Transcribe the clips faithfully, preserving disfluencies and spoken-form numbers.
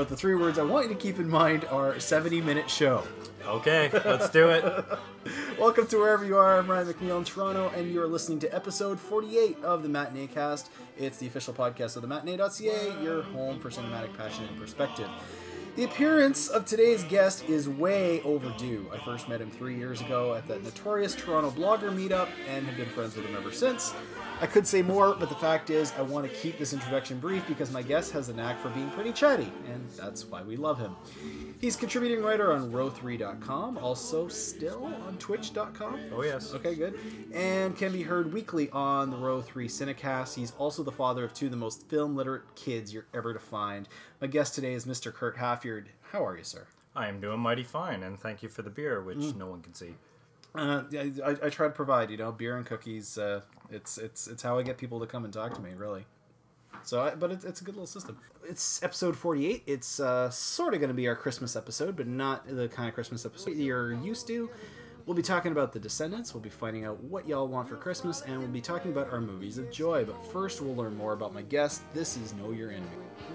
But the three words I want you to keep in mind are seventy minute show. Okay, let's do it. Welcome to wherever you are. I'm Ryan McNeil in Toronto, and you're listening to episode forty-eight of the Matinee Cast. It's the official podcast of the matinee dot c a, your home for cinematic passion and perspective. The appearance of today's guest is way overdue. I first met him three years ago at that notorious Toronto blogger meetup and have been friends with him ever since. I could say more, but the fact is I want to keep this introduction brief because my guest has a knack for being pretty chatty, and that's why we love him. He's contributing writer on row three dot com, also still on twitch dot com. Oh, yes. Okay, good. And can be heard weekly on the Row three Cinecast. He's also the father of two of the most film-literate kids you're ever to find. My guest today is Mister Kurt Halfyard. How are you, sir? I am doing mighty fine, and thank you for the beer, which mm. no one can see. Uh, I, I, I try to provide, you know, beer and cookies. Uh, it's it's it's how I get people to come and talk to me, really. So, I, but it's it's a good little system. It's episode forty-eight. It's uh, sort of going to be our Christmas episode, but not the kind of Christmas episode you're used to. We'll be talking about The Descendants. We'll be finding out what y'all want for Christmas, and we'll be talking about our movies of joy. But first, we'll learn more about my guest. This is Know Your Enemy.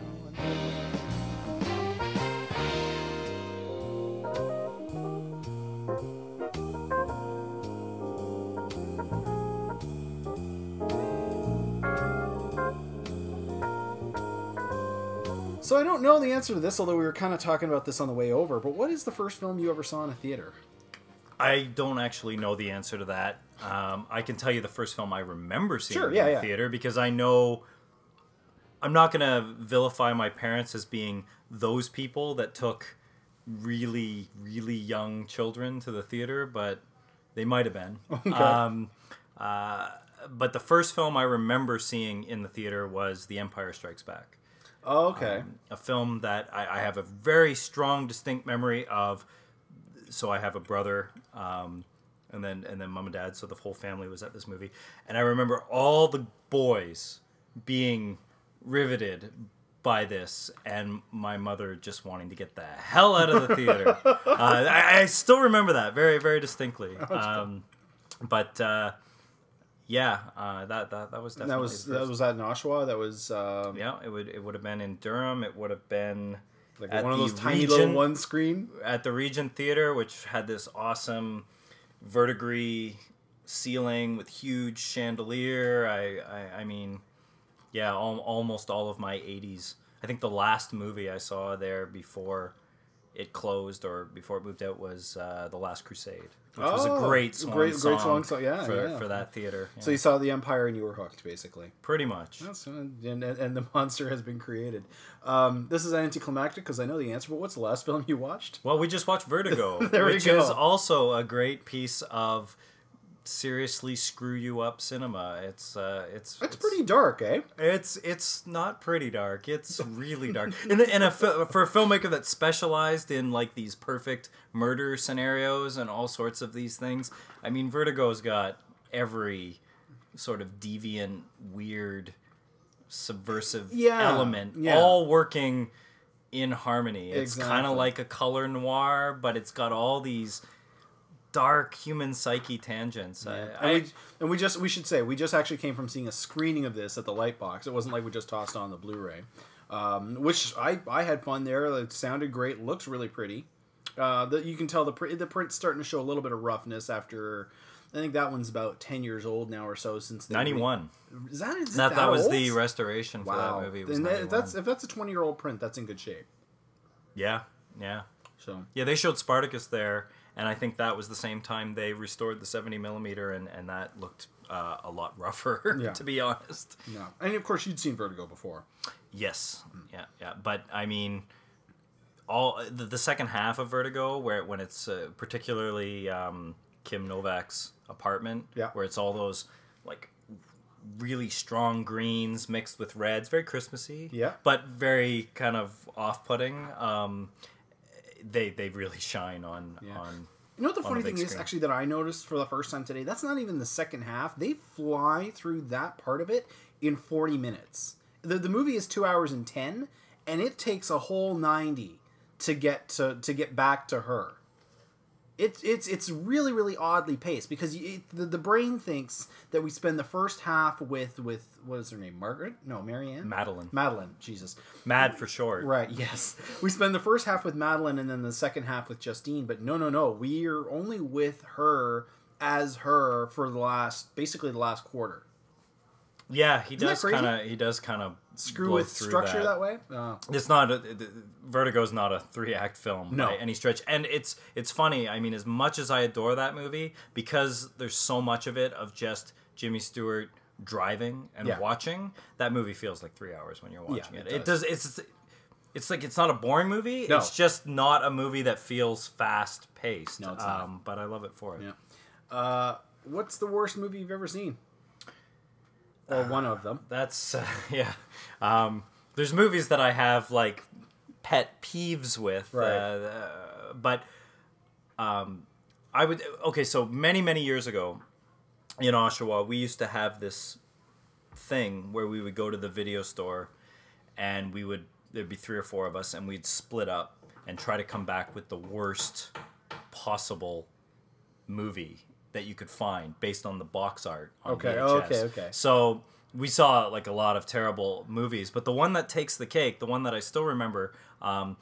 So I don't know the answer to this, although we were kind of talking about this on the way over, but what is the first film you ever saw in a theater? I don't actually know the answer to that. Um, I can tell you the first film I remember seeing sure, in yeah, the yeah. theater, because I know... I'm not going to vilify my parents as being those people that took really, really young children to the theater, but they might have been. Okay. Um, uh, but the first film I remember seeing in the theater was The Empire Strikes Back. Oh, okay. Um, a film that I, I have a very strong, distinct memory of. So I have a brother, um, and then and then mom and dad. So the whole family was at this movie, and I remember all the boys being riveted by this, and my mother just wanting to get the hell out of the theater. uh, I, I still remember that very, very distinctly. Um, but. Uh, Yeah, uh, that that that was definitely. And that was that was at in Oshawa. That was. Um, yeah, it would it would have been in Durham. It would have been like at one of those the tiny Regent, little one screen at the Regent Theater, which had this awesome verdigris ceiling with huge chandelier. I I, I mean, yeah, al- almost all of my eighties. I think the last movie I saw there before it closed or before it moved out was uh, The Last Crusade, which oh, was a great swan great, song, great song, so, yeah, for, yeah. for that theater. Yeah. So you saw The Empire and you were hooked, basically. Pretty much. That's, and, and, and the monster has been created. Um, this is anticlimactic because I know the answer, but what's the last film you watched? Well, we just watched Vertigo, there which we go. is also a great piece of seriously screw you up cinema. It's uh, it's It's, it's pretty dark, eh? It's it's not pretty dark. It's really dark. And and a, for a filmmaker that specialized in like these perfect murder scenarios and all sorts of these things. I mean, Vertigo's got every sort of deviant, weird, subversive Yeah, element yeah. all working in harmony. It's Exactly. kind of like a color noir, but it's got all these dark human psyche tangents. Yeah. I, And, we, and we just we should say we just actually came from seeing a screening of this at the Lightbox. It wasn't like we just tossed on the Blu-ray, um, which I, I had fun there. It sounded great, looks really pretty. Uh, the, you can tell the print the print's starting to show a little bit of roughness after. I think that one's about ten years old now or so since they ninety-one. Re- is that is That, that, that was old? the restoration for wow. that movie. Was Then that- if ninety-one. that's if that's a twenty year old print, that's in good shape. Yeah, yeah. So Yeah, they showed Spartacus there, and I think that was the same time they restored the seventy millimeter, and, and that looked uh, a lot rougher, Yeah. to be honest. no, and of course you'd seen Vertigo before. Yes, yeah, yeah. But, I mean, all the, the second half of Vertigo, where when it's uh, particularly um, Kim Novak's apartment, Yeah. where it's all those, like, really strong greens mixed with reds, very Christmassy, Yeah. but very kind of off-putting. Um, they they really shine on Yeah. on. You know what the on funny a big thing is, screen. actually, that I noticed for the first time today? That's not even the second half. They fly through that part of it in forty minutes. The the movie is two hours and ten, and it takes a whole ninety to get to to get back to her. It's it's it's really really oddly paced because you, it, the the brain thinks that we spend the first half with with what is her name, Margaret? No, Marianne. Madeline. Madeline. Jesus. Mad for short. Right. Yes. We spend the first half with Madeline and then the second half with Justine. But no, no, no. We're only with her as her for the last basically the last quarter. Yeah, he Isn't that does crazy? kind of he does kind of Screw with structure that, that way. Oh. It's not a, Vertigo's not a three act film No. by any stretch, and it's it's funny. I mean, as much as I adore that movie, because there's so much of it of just Jimmy Stewart driving and Yeah. watching, that movie feels like three hours when you're watching Yeah, it. it It does. It's it's like it's not a boring movie. No. It's just not a movie that feels fast paced. No, it's not. um, but I love it for it. Yeah. Uh, what's the worst movie you've ever seen? Or one of them. That's uh, yeah. Um, there's movies that I have like pet peeves with, Right. uh, uh, but um, I would okay. So many many years ago, in Oshawa, we used to have this thing where we would go to the video store, and we would there'd be three or four of us, and we'd split up and try to come back with the worst possible movie that you could find based on the box art on Okay, V H S. oh, okay, okay. So we saw like a lot of terrible movies, but the one that takes the cake, the one that I still remember, um,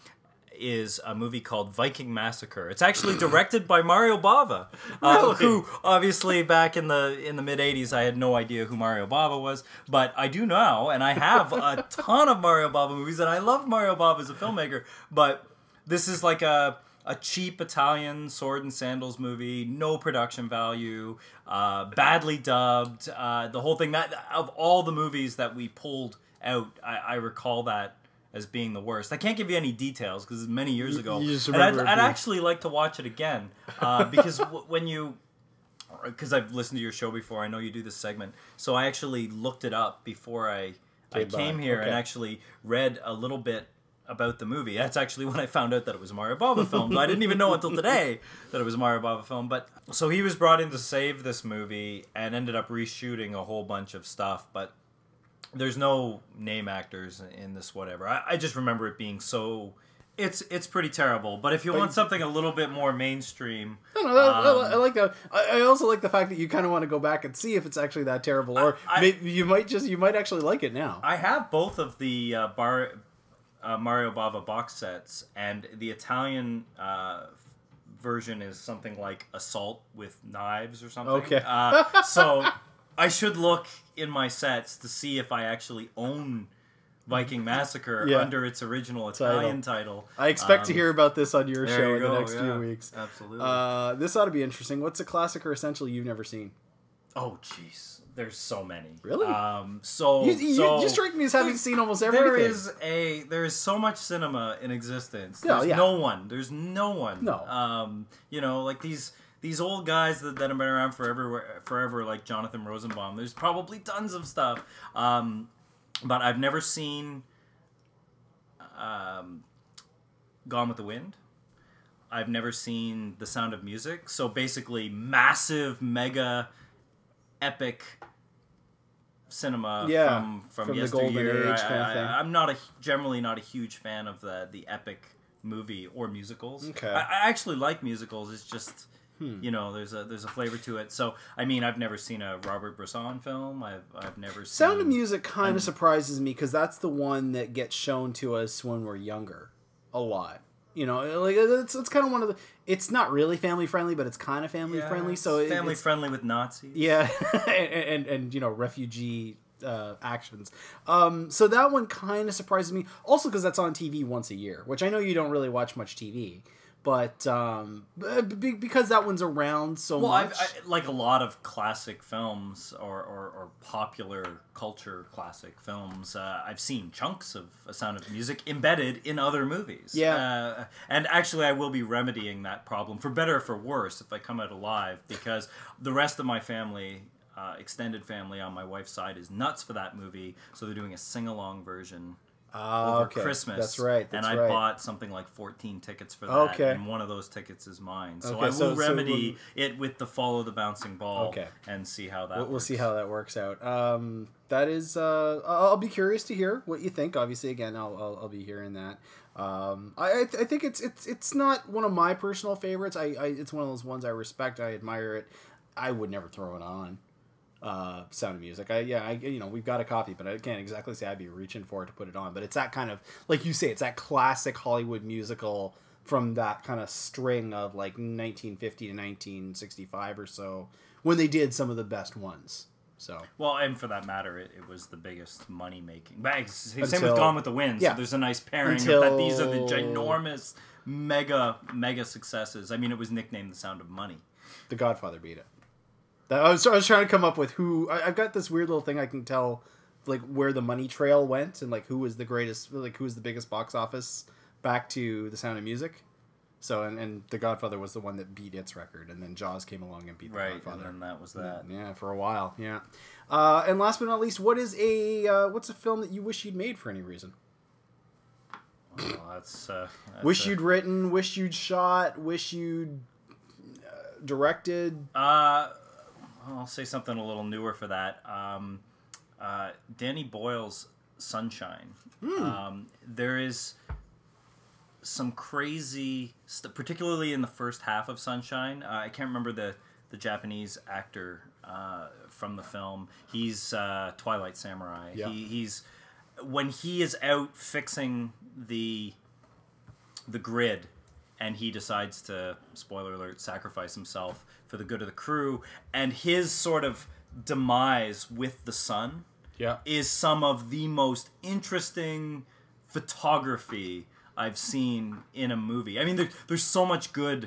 is a movie called Viking Massacre. It's actually directed by Mario Bava, uh, Really? who obviously back in the in the mid eighties I had no idea who Mario Bava was, but I do now, and I have a ton of Mario Bava movies, and I love Mario Bava as a filmmaker. But this is like a a cheap Italian sword and sandals movie, no production value, uh, badly dubbed, uh, the whole thing. That of all the movies that we pulled out, I, I recall that as being the worst. I can't give you any details because it's many years ago. You just and I'd, remember it I'd being- actually like to watch it again uh, because w- when you, because I've listened to your show before, I know you do this segment, so I actually looked it up before I I Came by. came here and Okay. actually read a little bit about the movie. That's actually when I found out that it was a Mario Bava film. I didn't even know until today that it was a Mario Bava film. But so he was brought in to save this movie and ended up reshooting a whole bunch of stuff. But there's no name actors in this whatever. I, I just remember it being so. It's it's pretty terrible. But if you want something a little bit more mainstream, No, no, that, um, I like that. I, I also like the fact that you kind of want to go back and see if it's actually that terrible, or I- maybe you might just you might actually like it now. I have both of the uh, bar, uh, Mario Bava box sets, and the Italian uh, version is something like Assault with Knives or something. Okay. Uh, so I should look in my sets to see if I actually own Viking Massacre Yeah. under its original Italian title. I expect to Um, hear about this on your there show you in the go, next yeah. few weeks. Absolutely. Uh, this ought to be interesting. What's a classic or essential you've never seen? oh, jeez. There's so many. Really? Um, so, You, you, so you strike me as having seen almost There everything. is a there is so much cinema in existence. Yeah, There's yeah. no one. There's no one. No. Um, you know, like these these old guys that, that have been around forever, forever, like Jonathan Rosenbaum. There's probably tons of stuff. Um, but I've never seen um, Gone with the Wind. I've never seen The Sound of Music. So basically, massive, mega, epic cinema Yeah, from from, from the yesteryear. golden age I, kind of I- thing. I'm not a generally not a huge fan of the the epic movie or musicals. Okay. I, I actually like musicals. It's just you know there's a there's a flavor to it. So I mean I've never seen a Robert Bresson film. I've I've never seen Sound of Music kind of surprises me because that's the one that gets shown to us when we're younger, a lot. You know, like it's it's kind of one of the. It's not really family friendly, but it's kind of family Yeah, friendly. it's So it, family it's, friendly with Nazis. yeah, and, and and you know refugee uh, actions. Um, so that one kind of surprises me. Also because that's on T V once a year, which I know you don't really watch much T V, but um, b- because that one's around so Well, much. I've, I, like a lot of classic films or, or, or popular culture classic films, uh, I've seen chunks of A Sound of Music embedded in other movies. Yeah. Uh, and actually, I will be remedying that problem, for better or for worse, if I come out alive, because the rest of my family, uh, extended family on my wife's side, is nuts for that movie, so they're doing a sing-along version Ah, over okay. Christmas. That's right. That's and I right. bought something like fourteen tickets for that. Okay. And one of those tickets is mine. So Okay, I will so- so remedy it with the follow the bouncing ball. Okay. And see how that We'll, we'll works. see how that works out. Um, that is, uh, I'll I'll be curious to hear what you think. Obviously, again, I'll I'll, I'll be hearing that. Um, I I, th- I think it's it's it's not one of my personal favorites. I, I it's one of those ones I respect. I admire it. I would never throw it on. Uh, Sound of Music. I yeah, I you know we've got a copy, but I can't exactly say I'd be reaching for it to put it on. But it's that kind of, like you say, it's that classic Hollywood musical from that kind of string of like nineteen fifty to nineteen sixty-five or so, when they did some of the best ones. So Well, and for that matter, it, it was the biggest money making. But same Until- with Gone with the Wind. yeah. So there's a nice pairing Until- of that. These are the ginormous, mega, mega successes. I mean, it was nicknamed The Sound of Money. The Godfather beat it. That, I was I was trying to come up with who I, I've got this weird little thing I can tell, like where the money trail went and like who was the greatest, like who was the biggest box office back to The Sound of Music. So and, and The Godfather was the one that beat its record, and then Jaws came along and beat The Right, Godfather. and then that was that. Yeah, for a while. Yeah. Uh, and last but not least, what is a uh, what's a film that you wish you'd made for any reason? Well, that's, uh, that's Wish a- you'd written, wish you'd shot, wish you'd uh, directed. Uh, I'll say something a little newer for that. Um, uh, Danny Boyle's Sunshine. Hmm. Um, there is some crazy, st- particularly in the first half of Sunshine. Uh, I can't remember the, the Japanese actor uh, from the film. He's uh, Twilight Samurai. Yeah. He, he's when he is out fixing the the grid, and he decides to, spoiler alert, sacrifice himself for the good of the crew, and his sort of demise with the sun Yeah. is some of the most interesting photography I've seen in a movie. I mean, there, there's so much good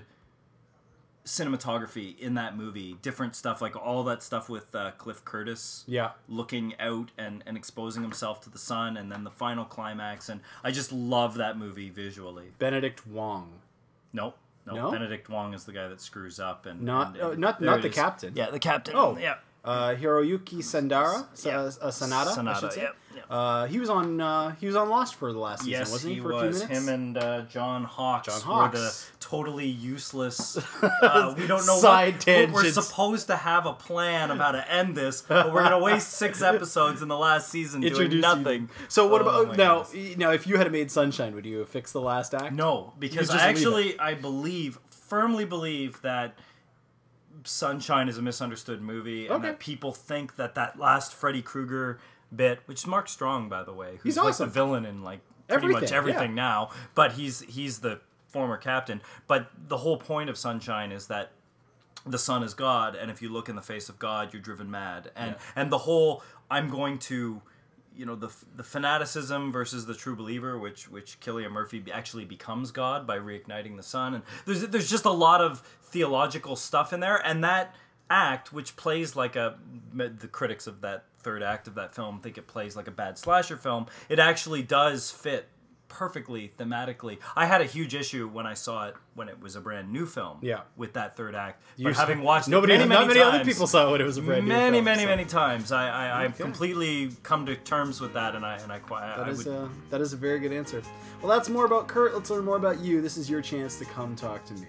cinematography in that movie. Different stuff, like all that stuff with uh, Cliff Curtis Yeah. looking out and, and exposing himself to the sun, and then the final climax. And I just love that movie visually. Benedict Wong. Nope. Nope. No? Benedict Wong is the guy that screws up. and Not and- uh, not there not it the is. captain. Yeah, the captain. Oh. yeah. Uh, Hiroyuki Sandara, Sa- Yeah. uh, Sanada, I Sanada, should say. yep, yep. Uh, he was on uh, he was on Lost for the last season, Yes, wasn't he? he For a was. few minutes. Him and uh, John Hawkes, John were Hawkes. the totally useless. Uh, we don't know Side what, we're- We're tangents. supposed to have a plan of how to end this, but we're gonna waste six episodes in the last season doing Introduce you- nothing. So what Oh, about my now? goodness. y- Now, if you had made Sunshine, would you have fixed the last act? No, because just I leave actually I believe firmly believe that Sunshine is a misunderstood movie, and Okay. that people think that that last Freddy Krueger bit, which is Mark Strong, by the way, who's He's like awesome. the villain in like pretty much Everything, everything yeah. now, but he's he's the former captain. But the whole point of Sunshine is that the sun is God, and if you look in the face of God, you're driven mad. And Yeah. and the whole I'm going to, you know, the the fanaticism versus the true believer, which which Cillian Murphy be- actually becomes God by reigniting the sun. And there's there's just a lot of theological stuff in there, and that act, which plays like a, the critics of that third act of that film think it plays like a bad slasher film, it actually does fit perfectly thematically. I had a huge issue when I saw it when it was a brand new film. Yeah. With that third act, You but saw- having watched nobody, it many, not many, many times, other people saw it. It was a brand new many, film, many, so. many times. I, I I've Okay. completely come to terms with that, and I and I quite. That I is would, a that is a very good answer. Well, that's more about Kurt. Let's learn more about you. This is your chance to come talk to me.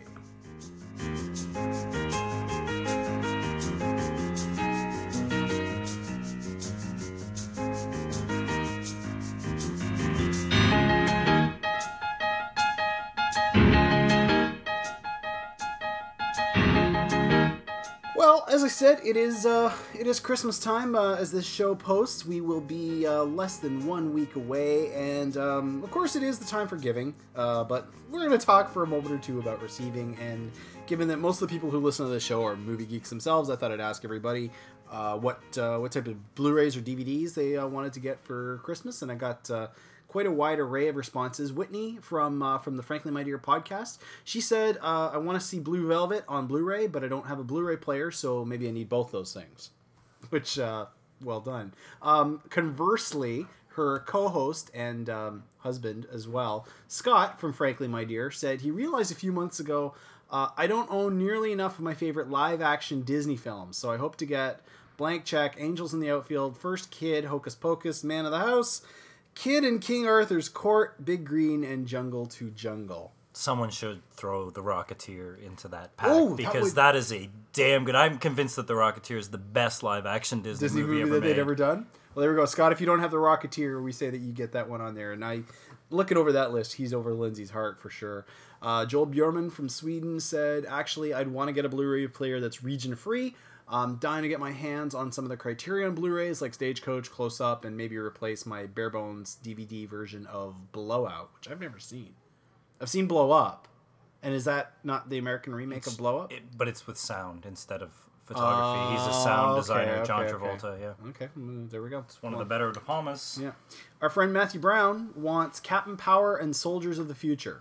Well, as I said, it is uh, it is Christmas time. Uh, as this show posts, we will be uh, less than one week away, and um, of course, it is the time for giving. Uh, but we're going to talk for a moment or two about receiving. And given that most of the people who listen to this show are movie geeks themselves, I thought I'd ask everybody uh, what uh, what type of Blu-rays or D V Ds they uh, wanted to get for Christmas, and I got. Uh, Quite a wide array of responses. Whitney from uh, from the Frankly My Dear podcast, she said, uh, I want to see Blue Velvet on Blu-ray, but I don't have a Blu-ray player, so maybe I need both those things. Which, uh, well done. Um, conversely, her co-host and um, husband as well, Scott from Frankly My Dear, said he realized a few months ago, uh, I don't own nearly enough of my favorite live-action Disney films, so I hope to get Blank Check, Angels in the Outfield, First Kid, Hocus Pocus, Man of the House, Kid and King Arthur's Court, Big Green, and Jungle to Jungle. Someone should throw The Rocketeer into that pack Oh, that because would- that is a damn good. I'm convinced that The Rocketeer is the best live action Disney, Disney movie, movie ever that made. they'd ever done. Well, there we go, Scott. If you don't have The Rocketeer, we say that you get that one on there. And I, looking over that list, he's over Lindsay's heart for sure. Uh, Joel Bjorman from Sweden said, "Actually, I'd want to get a Blu-ray player that's region free. I'm dying to get my hands on some of the Criterion Blu-rays like Stagecoach, Close Up, and maybe replace my bare bones D V D version of Blowout, which I've never seen. I've seen Blow Up, and is that not the American remake It's- of Blow Up? It, but it's with sound instead of photography. He's a sound Oh, okay, designer, okay, John okay. Travolta. Yeah, Okay, mm, there we go. it's one of the better De Palmas. Yeah. Our friend Matthew Brown wants Captain Power and Soldiers of the Future.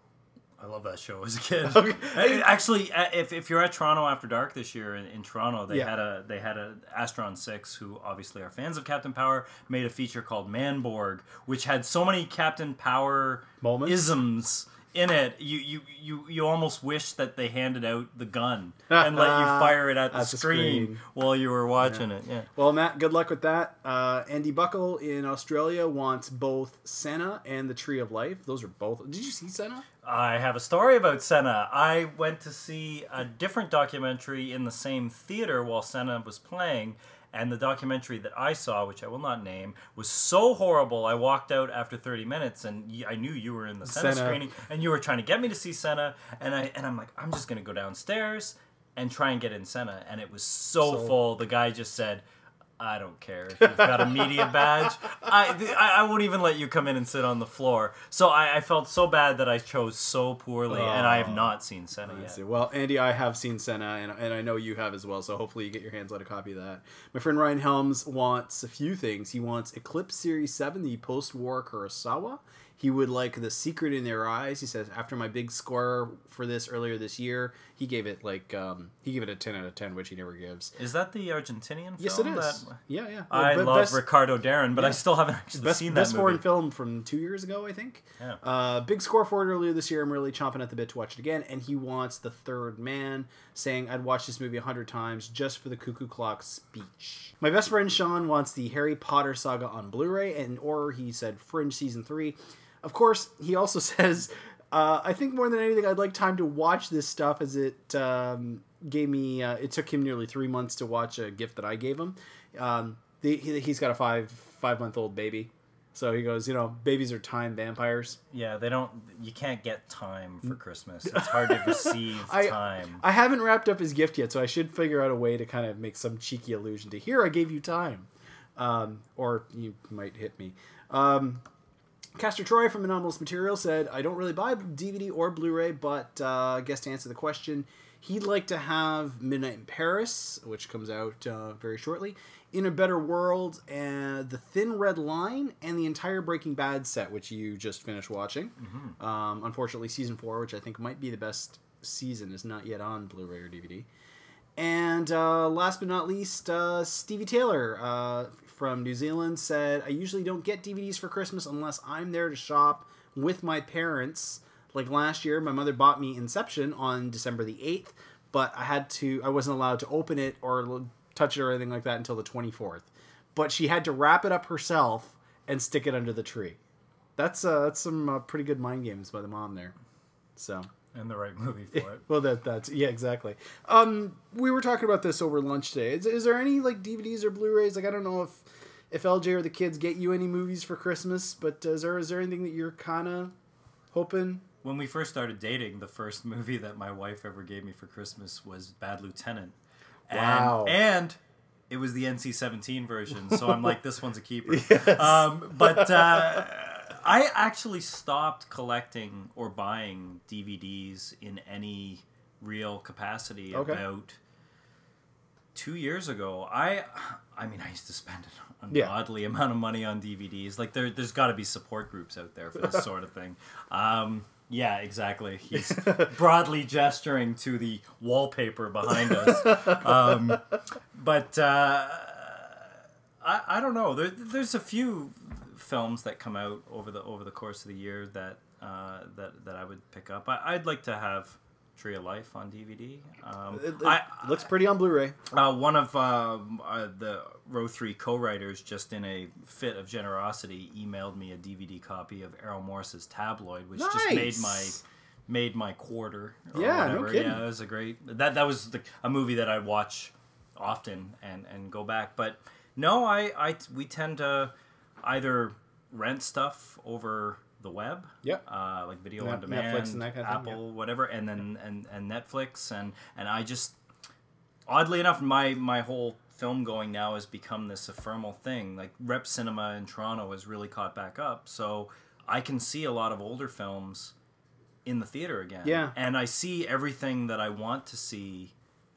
I love that show as a kid. Hey, Actually, uh, if, if you're at Toronto After Dark this year in, in Toronto, they Yeah. had a they had a Astron Six, who obviously are fans of Captain Power, made a feature called Manborg, which had so many Captain Power Moments? isms in it. You, you you you almost wish that they handed out the gun and let you fire it at the, At the screen, screen. while you were watching it. Yeah. Well, Matt, good luck with that. Uh, Andy Buckle in Australia wants both Senna and the Tree of Life. Those are both. Did you see Senna? I have a story about Senna. I went to see a different documentary in the same theater while Senna was playing, and the documentary that I saw, which I will not name, was so horrible. I walked out after thirty minutes, and y- I knew you were in the Senna, Senna. screening, and you were trying to get me to see Senna, and I and I'm like, I'm just gonna go downstairs and try and get in Senna, and it was so, So- full. The guy just said, I don't care if you've got a media badge. I, I I won't even let you come in and sit on the floor. So I, I felt so bad that I chose so poorly, and I have not seen Senna I yet. see. Well, Andy, I have seen Senna, and, and I know you have as well, so hopefully you get your hands on a copy of that. My friend Ryan Helms wants a few things. He wants Eclipse Series seven, the post-war Kurosawa. He would like The Secret in Their Eyes. He says, after my big score for this earlier this year, he gave it like um, he gave it a ten out of ten, which he never gives. Is that the Argentinian film? Yes, it is. That... Yeah, yeah. I Well, love best- Ricardo Darin, but I yeah. still haven't actually Best, seen that best movie. foreign film from two years ago, I think. Yeah. Uh, big score for it earlier this year. I'm really chomping at the bit to watch it again. And he wants The Third Man, saying, I'd watch this movie a hundred times just for the cuckoo clock speech. My best friend Sean wants the Harry Potter saga on Blu-ray, and or he said Fringe Season three. Of course, he also says, uh, I think more than anything, I'd like time to watch this stuff, as it um, gave me, uh, it took him nearly three months to watch a gift that I gave him. Um, the, he, he's got a five, five month old baby. So he goes, you know, babies are time vampires. Yeah, they don't. You can't get time for Christmas. It's hard to receive I, time. I haven't wrapped up his gift yet, so I should figure out a way to kind of make some cheeky allusion to, here, I gave you time. Um, or you might hit me. Um, Castor Troy from Anomalous Material said, I don't really buy D V D or Blu-ray, but uh, I guess to answer the question, he'd like to have Midnight in Paris, which comes out uh, very shortly, In a Better World, and The Thin Red Line, and the entire Breaking Bad set, which you just finished watching. Mm-hmm. Um, unfortunately, season four, which I think might be the best season, is not yet on Blu-ray or D V D. And uh, last but not least, uh, Stevie Taylor uh, from New Zealand said, I usually don't get D V Ds for Christmas unless I'm there to shop with my parents. Like last year, my mother bought me Inception on December the eighth, but I had to, I wasn't allowed to open it or touch it or anything like that until the twenty-fourth. But she had to wrap it up herself and stick it under the tree. That's uh, that's some uh, pretty good mind games by the mom there. So... And the right movie for it. Well, that that's yeah, exactly. Um, we were talking about this over lunch today. Is, is there any like D V Ds or Blu-rays? Like, I don't know if if L J or the kids get you any movies for Christmas, but is there is there anything that you're kind of hoping? When we first started dating, the first movie that my wife ever gave me for Christmas was Bad Lieutenant. And, Wow. And it was the N C seventeen version, so I'm like, this one's a keeper. Yes. Um, but uh, I actually stopped collecting or buying D V Ds in any real capacity Okay. about two years ago. I I mean, I used to spend an Yeah. ungodly amount of money on D V Ds. Like, there, there's got to be support groups out there for this sort of thing. Um, yeah, exactly. He's broadly gesturing to the wallpaper behind us. Um, but uh, I, I don't know. There, there's a few films that come out over the over the course of the year that uh, that that I would pick up. I, I'd like to have Tree of Life on D V D. Um, It, it I, looks pretty on Blu-ray. uh, one of uh, uh, the Row three co-writers, just in a fit of generosity, emailed me a D V D copy of Errol Morris's Tabloid, which just made Nice. my made my quarter. Or Yeah, no whatever. kidding. Yeah, it was a great. That that was the, a movie that I watch often and, and go back. But no, I, I we tend to either rent stuff over the web, Yep. uh, like video Net- on demand, Netflix and that kind of thing, Apple, whatever, and then and, and Netflix, and and I just oddly enough, my my whole film going now has become this ephemeral thing. Like Rep Cinema in Toronto has really caught back up, so I can see a lot of older films in the theater again. Yeah. And I see everything that I want to see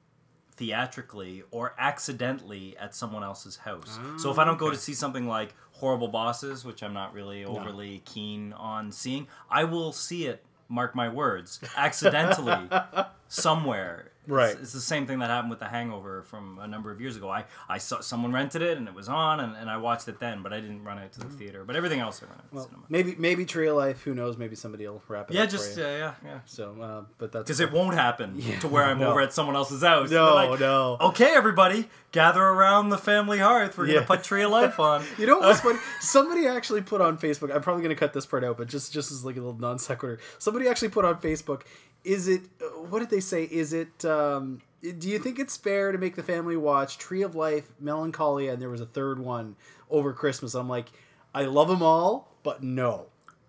theatrically or accidentally at someone else's house. Ah, so if I don't go okay. to see something like Horrible Bosses, which I'm not really overly keen on seeing, I will see it, mark my words, accidentally somewhere. Right. It's, it's the same thing that happened with The Hangover from a number of years ago. I, I saw someone rented it and it was on and, and I watched it then, but I didn't run out to the theater. But everything else I ran out to the Well, cinema. maybe maybe Tree of Life. Who knows? Maybe somebody will wrap it Yeah, up just for you. yeah, yeah, yeah. So, uh, but that's Because it won't happen Yeah, to where I'm no. over at someone else's house. And No, they're like, no. Okay, everybody, gather around the family hearth. We're Yeah. gonna put Tree of Life on. You know what's funny? Somebody actually put on Facebook. I'm probably going to cut this part out, but just just as like a little non sequitur. Somebody actually put on Facebook. Is it? uh, What did they say? Is it? Um, do you think it's fair to make the family watch Tree of Life, Melancholia, and there was a third one over Christmas? I'm like, I love them all, but no.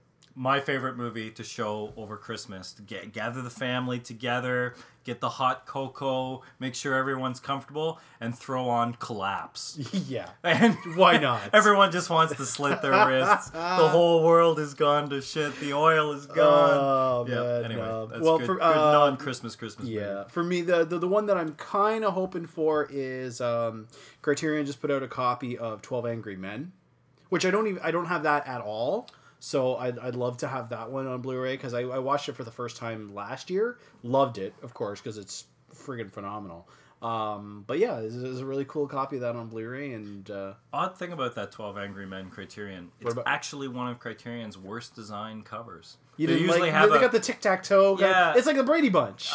My favorite movie to show over Christmas. To get, gather the family together, get the hot cocoa, make sure everyone's comfortable, and throw on Collapse. Yeah. And Why not? Everyone just wants to slit their wrists. The whole world is gone to shit. The oil is gone. Oh, yeah. man, Anyway, no. that's Well, good, for, good uh, non-Christmas Christmas Yeah, movie. for me, the, the the one that I'm kind of hoping for is um, Criterion just put out a copy of twelve Angry Men, which I don't even I don't have that at all. So I'd, I'd love to have that one on Blu-ray because I, I watched it for the first time last year. Loved it, of course, because it's friggin' phenomenal. Um, but yeah, it's, it's a really cool copy of that on Blu-ray. And uh, Odd thing about that twelve Angry Men Criterion, What it's about- actually one of Criterion's worst designed covers. you They didn't usually like have they a- got the tic-tac-toe. kind of- Yeah. it's like the Brady Bunch.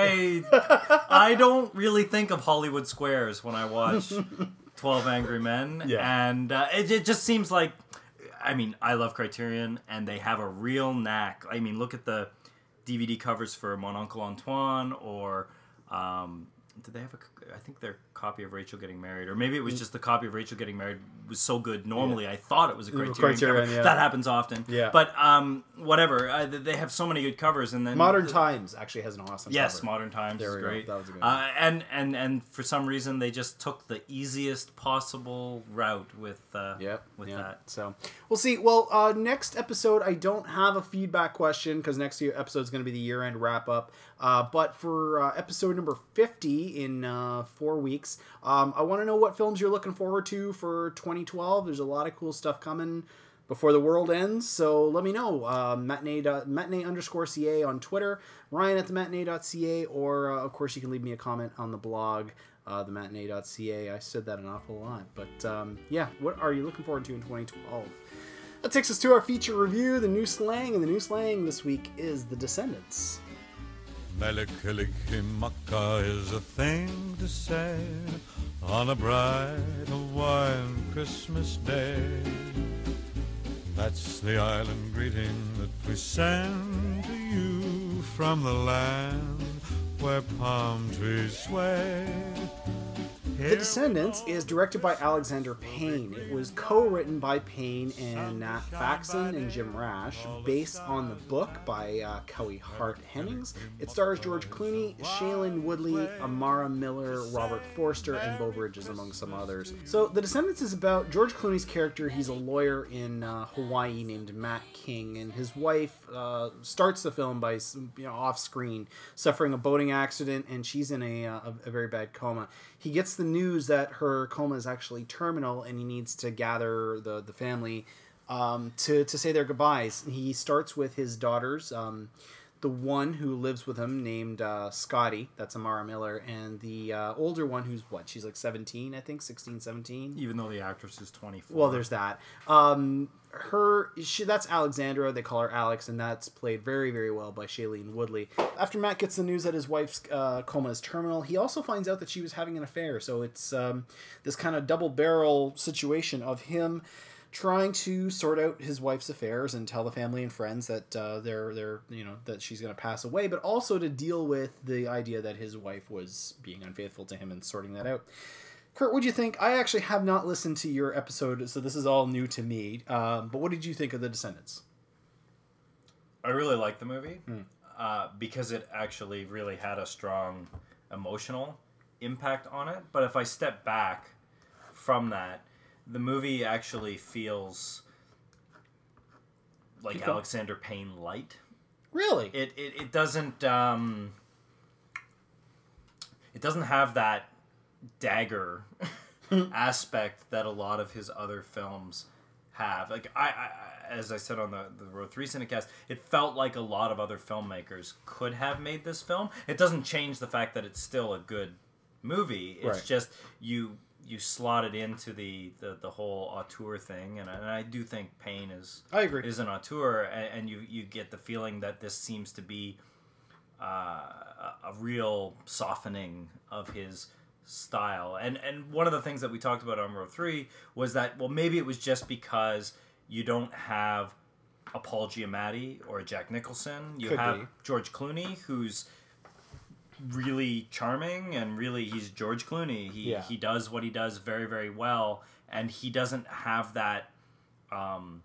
I I don't really think of Hollywood squares when I watch twelve Angry Men. Yeah. And uh, it, it just seems like, I mean, I love Criterion, and they have a real knack. I mean, look at the D V D covers for Mon Oncle Antoine, or um, did they have a? I think their copy of Rachel Getting Married, or maybe it was just the copy of Rachel Getting Married was so good. Normally, I thought it was a Criterion, Criterion, cover. yeah. That happens often. Yeah. But um, whatever. Uh, they have so many good covers, and then Modern Times actually has an awesome Yes, cover. Modern Times There is we go. great. That was a good one. uh, and and and for some reason they just took the easiest possible route with uh, Yep. with yeah. that. So we'll see. Well, uh, next episode, I don't have a feedback question because next year episode is going to be the year end wrap up. Uh, but for uh, episode number fifty in uh, four weeks, um, I want to know what films you're looking forward to for twenty twelve. There's a lot of cool stuff coming before the world ends. So let me know. Uh, matinee, dot, matinee underscore CA on Twitter, Ryan at the matinee.ca, or uh, of course you can leave me a comment on the blog. Uh, the matinee.ca. I said that an awful lot. But um, yeah, what are you looking forward to in twenty twelve? That takes us to our feature review, the new slang. And the new slang this week is The Descendants. Melikilikimaka is a thing to say on a bright Hawaiian Christmas day. That's the island greeting that we send to you from the land where palm trees sway. The Descendants is directed by Alexander Payne. It was co-written by Payne and Nat Faxon and Jim Rash, based on the book by uh, Cowie Hart Hennings. It stars George Clooney, Shailene Woodley, Amara Miller, Robert Forster, and Beau Bridges, among some others. So, The Descendants is about George Clooney's character. He's a lawyer in uh, Hawaii named Matt King, and his wife uh, starts the film by, you know, off-screen, suffering a boating accident, and she's in a, uh, a, a very bad coma. He gets the news that her coma is actually terminal, and he needs to gather the, the family um, to, to say their goodbyes. He starts with his daughters. Um, the one who lives with him named uh, Scotty, that's Amara Miller, and the uh, older one who's what, she's like seventeen, I think, sixteen, seventeen. Even though the actress is twenty-four. Well, there's that. Um, her, she, that's Alexandra, they call her Alex, and that's played very, very well by Shailene Woodley. After Matt gets the news that his wife's uh, coma is terminal, he also finds out that she was having an affair, so it's um, this kind of double-barrel situation of him trying to sort out his wife's affairs and tell the family and friends that uh, they're they're you know that she's going to pass away, but also to deal with the idea that his wife was being unfaithful to him and sorting that out. Kurt, what do you think? I actually have not listened to your episode, so this is all new to me. Um, but what did you think of The Descendants? I really liked the movie mm. uh, because it actually really had a strong emotional impact on it. But if I step back from that, the movie actually feels like Alexander Payne light. Really? It it, it doesn't um, it doesn't have that dagger aspect that a lot of his other films have. Like I, I as I said on the the Road three Cinecast, it felt like a lot of other filmmakers could have made this film. It doesn't change the fact that it's still a good movie. It's right. just you. You slot it into the, the, the whole auteur thing, and I, and I do think Payne is I agree. is an auteur, and, and you, you get the feeling that this seems to be uh, a, a real softening of his style. And and one of the things that we talked about on Road three was that, well, maybe it was just because you don't have a Paul Giamatti or a Jack Nicholson. You Could have be. George Clooney, who's really charming, and really he's George Clooney. He yeah. he does what he does very, very well, and he doesn't have that um,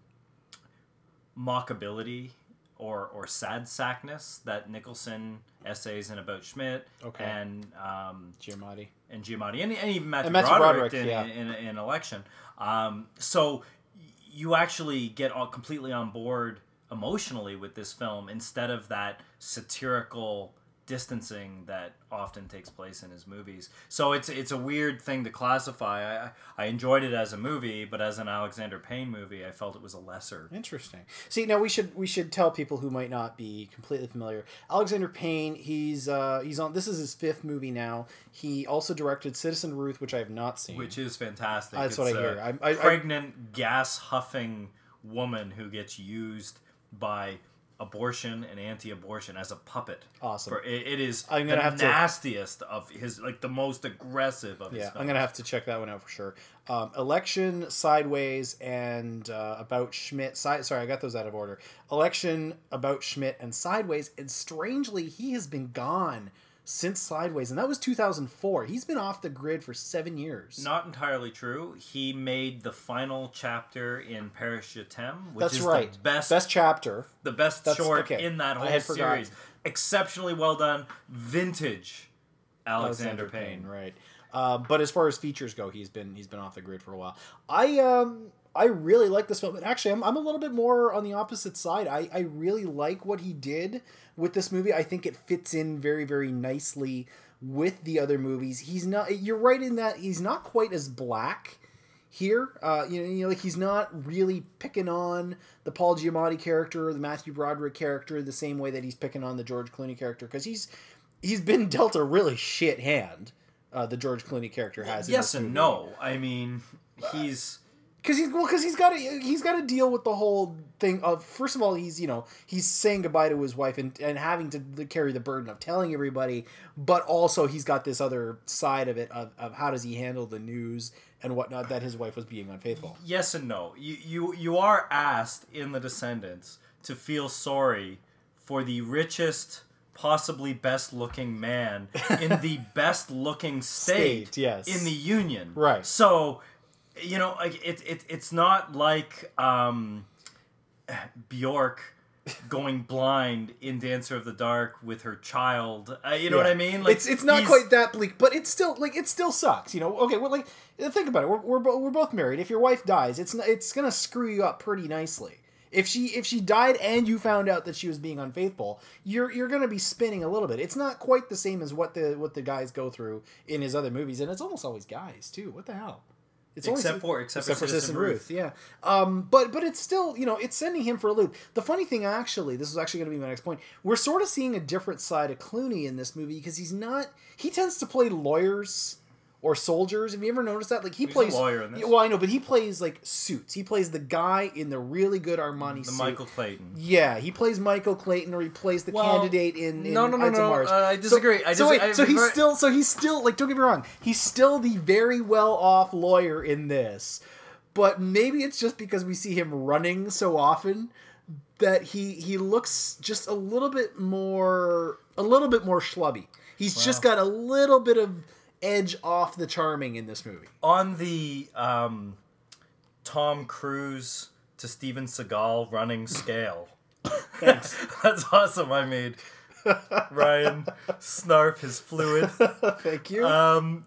mockability or or sad sackness that Nicholson essays in About Schmidt okay. and um, Giamatti and Giamatti and, and even Matthew, and Matthew Broderick, Broderick in, yeah. in, in, in Election. Um, so you actually get all completely on board emotionally with this film instead of that satirical distancing that often takes place in his movies. So it's it's a weird thing to classify. I I enjoyed it as a movie, but as an Alexander Payne movie, I felt it was a lesser. Interesting. See, now we should we should tell people who might not be completely familiar. Alexander Payne, he's uh, he's on. This is his fifth movie now. He also directed Citizen Ruth, which I have not seen. Which is fantastic. That's it's what I hear. I, I, pregnant, gas huffing woman who gets used by abortion and anti-abortion as a puppet. Awesome. For, it, it is I'm gonna the have to- nastiest of his, like the most aggressive of his Yeah, films. I'm gonna have to check that one out for sure. Um, Election, Sideways, and uh, About Schmidt. Si- sorry, I got those out of order. Election, About Schmidt, and Sideways. And strangely, he has been gone since Sideways, and that was two thousand four. He's been off the grid for seven years. Not entirely true. He made the final chapter in Paris Je t'aime, which That's is right. the best, Best chapter. the best That's- short okay. in that I whole had forgotten. series. Exceptionally well done, vintage Alexander, Payne. right? Uh, but as far as features go, he's been he's been off the grid for a while. I um I really like this film, but actually, I'm I'm a little bit more on the opposite side. I I really like what he did with this movie. I think it fits in very very nicely with the other movies. He's not. You're right in that he's not quite as black here. Uh, you know, you know, like he's not really picking on the Paul Giamatti character or the Matthew Broderick character the same way that he's picking on the George Clooney character, because he's he's been dealt a really shit hand. Uh, the George Clooney character has. in Yes this and movie. no. I mean, he's Because he's well, because he's got to he's got to deal with the whole thing of, first of all, he's you know he's saying goodbye to his wife and, and having to carry the burden of telling everybody, but also he's got this other side of it of, of how does he handle the news and whatnot that his wife was being unfaithful. yes and no. You you you are asked in The Descendants to feel sorry for the richest, possibly best looking man in the best looking state, State, yes. in the Union. Right. So, you know, like it, it it's not like um, Bjork going blind in Dancer of the Dark with her child. Uh, you know Yeah. what I mean? Like it's it's not he's- quite that bleak, but it's still like it still sucks. You know, okay, well, like think about it. We're we're, bo- we're both married. If your wife dies, it's n- it's gonna screw you up pretty nicely. If she if she died and you found out that she was being unfaithful, you're you're gonna be spinning a little bit. It's not quite the same as what the what the guys go through in his other movies, and it's almost always guys too. What the hell? It's except only, for except, except for Citizen Ruth. Ruth, yeah. Um, but but it's still, you know, it's sending him for a loop. The funny thing, actually, this is actually going to be my next point. We're sort of seeing a different side of Clooney in this movie because he's not. He tends to play lawyers or soldiers. Have you ever noticed that? Like he He's plays a lawyer in this. Well, I know, but he plays like suits. He plays the guy in the really good Armani The suit. Michael Clayton. Yeah, he plays Michael Clayton, or he plays the Well, candidate in, in no, no, no, Ides of no, March. uh, I disagree. So, I so, dis- wait, I- so he's very- still, so he's still like, don't get me wrong, he's still the very well off lawyer in this, but maybe it's just because we see him running so often that he he looks just a little bit more, a little bit more schlubby. He's Wow. just got a little bit of edge off the charming in this movie. On the um, Tom Cruise to Steven Seagal running scale. Thanks. That's awesome. I made Ryan snarf his fluid. Thank you. Um,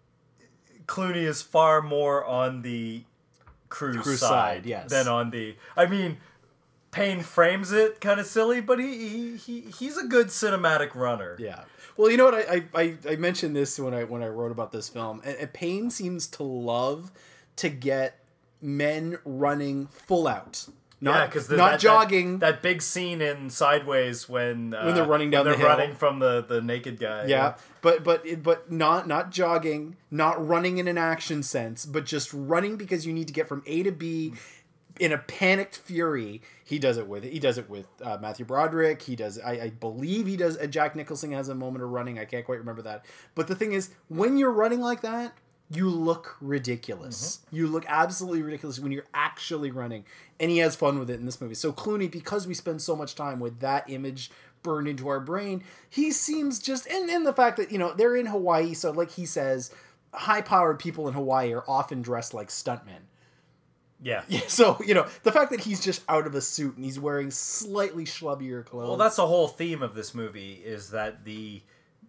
Clooney is far more on the Cruise, Cruise side, side, yes. than on the. I mean, Payne frames it kind of silly, but he, he he he's a good cinematic runner. Yeah. Well, you know what? I, I, I mentioned this when I when I wrote about this film. And, and Payne seems to love to get men running full out. Not, yeah, because not that, jogging. That, that big scene in Sideways when uh, When they're running down when the they're hill. running from the, the naked guy. yeah, but but but not not jogging, not running in an action sense, but just running because you need to get from A to B in a panicked fury. He does it with he does it with uh, Matthew Broderick. He does I, I believe he does. Uh, Jack Nicholson has a moment of running. I can't quite remember that. But the thing is, when you're running like that, you look ridiculous. Mm-hmm. You look absolutely ridiculous when you're actually running. And he has fun with it in this movie. So Clooney, because we spend so much time with that image burned into our brain, he seems just... And, and the fact that, you know, they're in Hawaii, so like he says, high-powered people in Hawaii are often dressed like stuntmen. Yeah. Yeah. So, you know, the fact that he's just out of a suit and he's wearing slightly schlubbier clothes... Well, that's the whole theme of this movie, is that the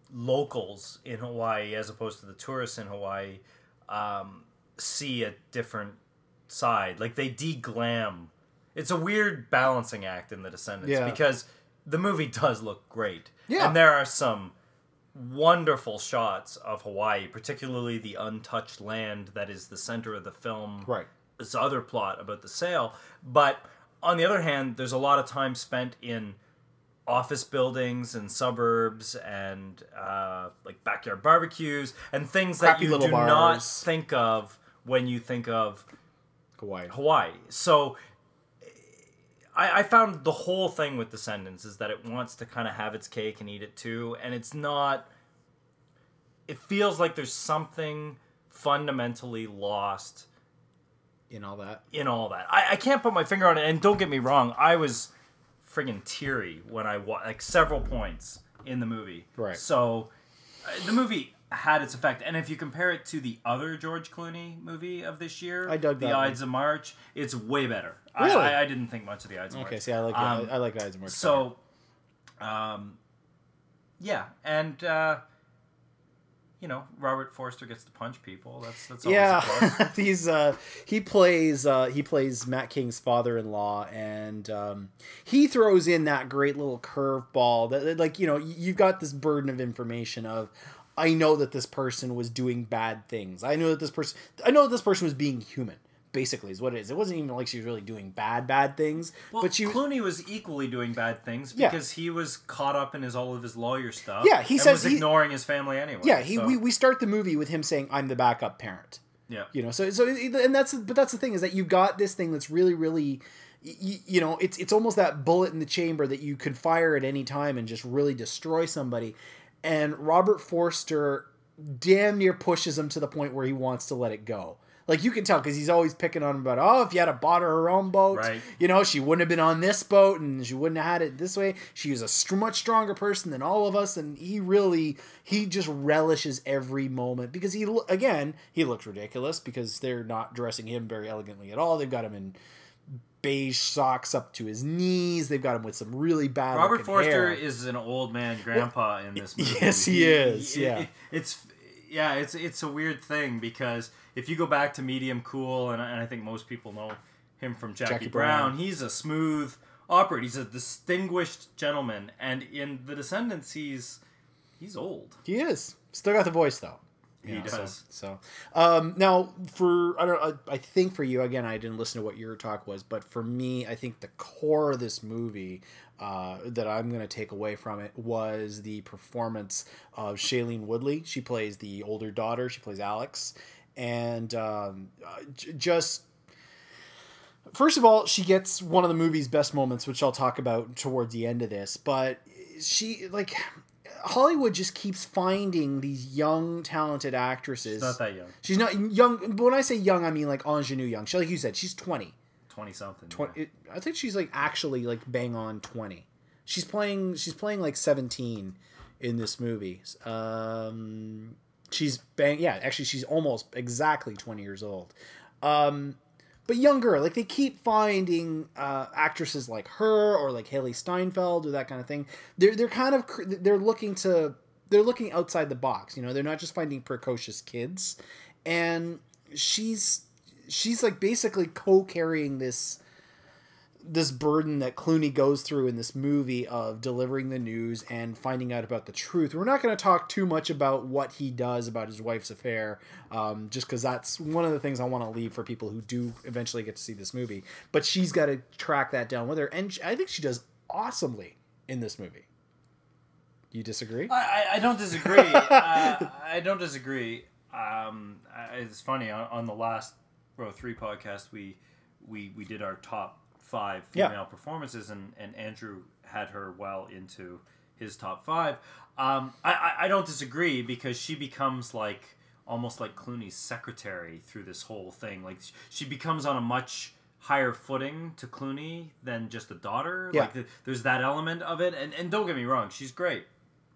locals in Hawaii, as opposed to the tourists in Hawaii, um, see a different side. Like, they de-glam. It's a weird balancing act in The Descendants, Yeah. because the movie does look great. Yeah. And there are some wonderful shots of Hawaii, particularly the untouched land that is the center of the film. Right. This other plot about the sale. But on the other hand, there's a lot of time spent in office buildings and suburbs and uh, like backyard barbecues and things Crappy that you little do bars. not think of when you think of Hawaii. Hawaii. So I, I found the whole thing with Descendants is that it wants to kind of have its cake and eat it too, and it's not. It feels like there's something fundamentally lost In all that. in all that. I, I can't put my finger on it, and don't get me wrong, I was friggin' teary when I wa- like several points in the movie. Right. So uh, the movie had its effect, and if you compare it to the other George Clooney movie of this year, I dug The that one. Ides of March, it's way better. Really? I, I, I didn't think much of The Ides of March. Okay, see, I like Um, I, I like Ides of March. So, um, yeah, and uh, you know, Robert Forster gets to punch people. That's that's always a plus. Yeah, he's uh, he plays uh, he plays Matt King's father-in-law, and um, he throws in that great little curveball that, that, like, you know, you've got this burden of information of, I know that this person was doing bad things. I know that this person, I know that this person was being human. Basically, is what it is. It wasn't even like she was really doing bad, bad things. Well, but you, Clooney was equally doing bad things Yeah. because he was caught up in his all of his lawyer stuff. Yeah, he and says was he- ignoring his family anyway. yeah, he so- we, we start the movie with him saying, "I'm the backup parent." yeah. You know, so so and that's but that's the thing, is that you've got this thing that's really really you, you know, it's it's almost that bullet in the chamber that you could fire at any time and just really destroy somebody. And Robert Forster damn near pushes him to the point where he wants to let it go. Like, you can tell, because he's always picking on him about, oh, if you had bought her her own boat, Right. you know, she wouldn't have been on this boat, and she wouldn't have had it this way. She was a st- much stronger person than all of us, and he really, he just relishes every moment, because he, lo- again, he looks ridiculous, because they're not dressing him very elegantly at all. They've got him in beige socks up to his knees. They've got him with some really bad Robert looking Forster hair. is an old man grandpa in this movie. Yes, he is, yeah. it- it's yeah, it's it's a weird thing, because if you go back to Medium Cool, and, I- and I think most people know him from Jackie, Jackie Brown, Brown. he's a smooth operator. He's a distinguished gentleman, and in The Descendants, he's he's old. He is. Still got the voice, though. You he know, does. So, so. Um, now for I don't know, I think for you again, I didn't listen to what your talk was, but for me, I think the core of this movie uh, that I'm going to take away from it was the performance of Shailene Woodley. She plays the older daughter. She plays Alex, and um, j- just. First of all, she gets one of the movie's best moments, which I'll talk about towards the end of this. But she, like, Hollywood just keeps finding these young, talented actresses. She's not that young. She's not young. But when I say young, I mean like ingenue young. She, like you said, she's twenty. twenty something. twenty, Yeah. it, I think she's like actually like bang on twenty. She's playing. She's playing like seventeen in this movie. Um, she's bang. Yeah, actually, she's almost exactly twenty years old. Um. But younger, like they keep finding uh, actresses like her or like Haley Steinfeld or that kind of thing. They're they're kind of they're looking to they're looking outside the box. You know, they're not just finding precocious kids, and she's she's like basically co-carrying this this burden that Clooney goes through in this movie of delivering the news and finding out about the truth. We're not going to talk too much about what he does about his wife's affair, um, just because that's one of the things I want to leave for people who do eventually get to see this movie. But she's got to track that down with her, and I think she does awesomely in this movie. You disagree? I, I, I don't disagree. uh, I don't disagree. Um, I, it's funny, on, on the last Row three podcast, we, we, we did our top five female Yeah. performances, and, and Andrew had her well into his top five. Um, I, I, I don't disagree, because she becomes like almost like Clooney's secretary through this whole thing. Like she becomes on a much higher footing to Clooney than just a daughter. Yeah. Like the, there's that element of it, and and don't get me wrong, she's great,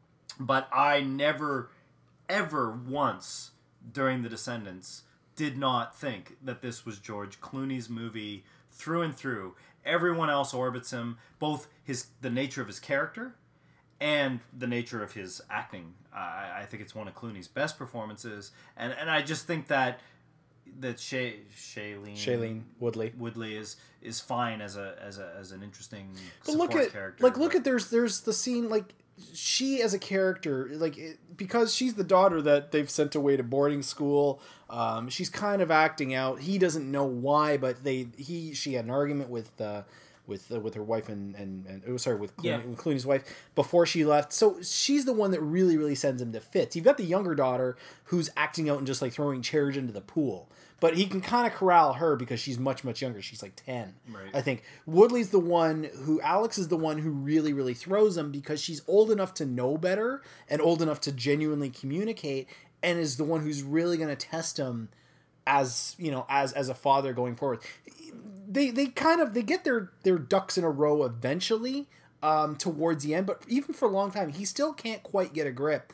but I never, ever once during The Descendants did not think that this was George Clooney's movie through and through. Everyone else orbits him, both his the nature of his character and the nature of his acting. I, I think it's one of Clooney's best performances, and and I just think that that Shay, Shailene Shailene Woodley. Woodley is is fine as a as a as an interesting But support look at character. like look but- at there's there's the scene like she as a character like it, because she's the daughter that they've sent away to boarding school. Um, she's kind of acting out. He doesn't know why, but they he she had an argument with uh, with uh, with her wife and and, and oh, sorry with Clooney, Yeah. with Clooney's wife before she left. So she's the one that really really sends him to fits. You've got the younger daughter who's acting out and just like throwing chairs into the pool. But he can kind of corral her because she's much, much younger. She's like ten, Right. I think. Woodley's the one who, Alex is the one who really, really throws him because she's old enough to know better and old enough to genuinely communicate, and is the one who's really going to test him as, you know, as as a father going forward. They they kind of, they get their, their ducks in a row eventually um, towards the end, but even for a long time, he still can't quite get a grip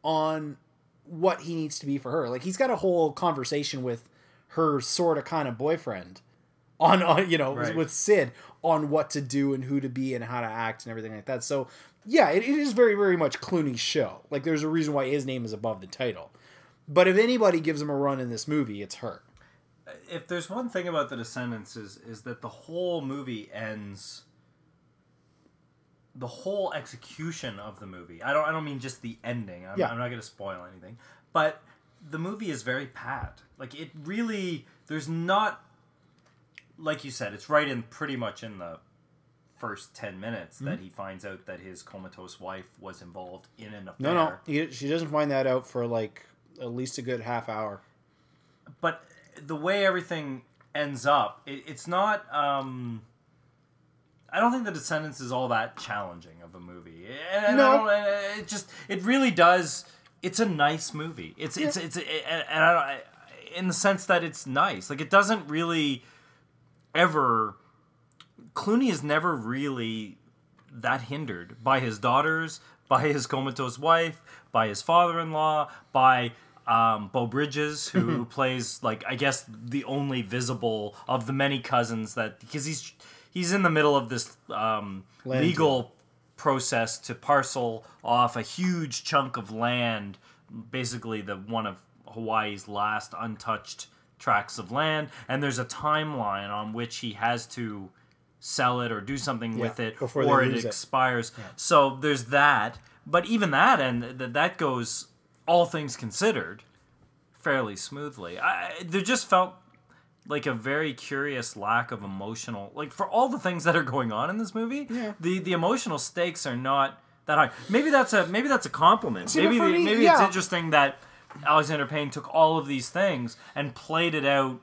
on what he needs to be for her. Like, he's got a whole conversation with her sort of kind of boyfriend on, on you know, Right. with Sid on what to do and who to be and how to act and everything like that. So yeah, it, it is very, very much Clooney's show. Like, there's a reason why his name is above the title. But if anybody gives him a run in this movie, it's her. If there's one thing about The Descendants is is that the whole movie ends. The whole execution of the movie. I don't. I don't mean just the ending. I'm, Yeah. I'm not going to spoil anything. But the movie is very pat. Like, it really. There's not. Like you said, it's right in pretty much in the first ten minutes that he finds out that his comatose wife was involved in an affair. No, no, he, she doesn't find that out for like at least a good half hour. But the way everything ends up, it, it's not. Um, I don't think The Descendants is all that challenging of a movie. And, and No. I don't, and it just it really does. It's a nice movie. It's it's it's it, and and I don't, I, in the sense that it's nice. Like, it doesn't really ever. Clooney is never really that hindered by his daughters, by his comatose wife, by his father-in-law, by um, Beau Bridges, who plays, like, I guess the only visible of the many cousins that, because he's he's in the middle of this um, Land legal process to parcel off a huge chunk of land, basically the one of Hawaii's last untouched tracts of land, and there's a timeline on which he has to sell it or do something Yeah, with it before they or it lose it. expires. So there's that. But even that, and th- that goes, all things considered, fairly smoothly. I, there just felt like a very curious lack of emotional, like for all the things that are going on in this movie, yeah. the the emotional stakes are not that high. Maybe that's a maybe that's a compliment. See, maybe but for the, me, maybe yeah. it's interesting that Alexander Payne took all of these things and played it out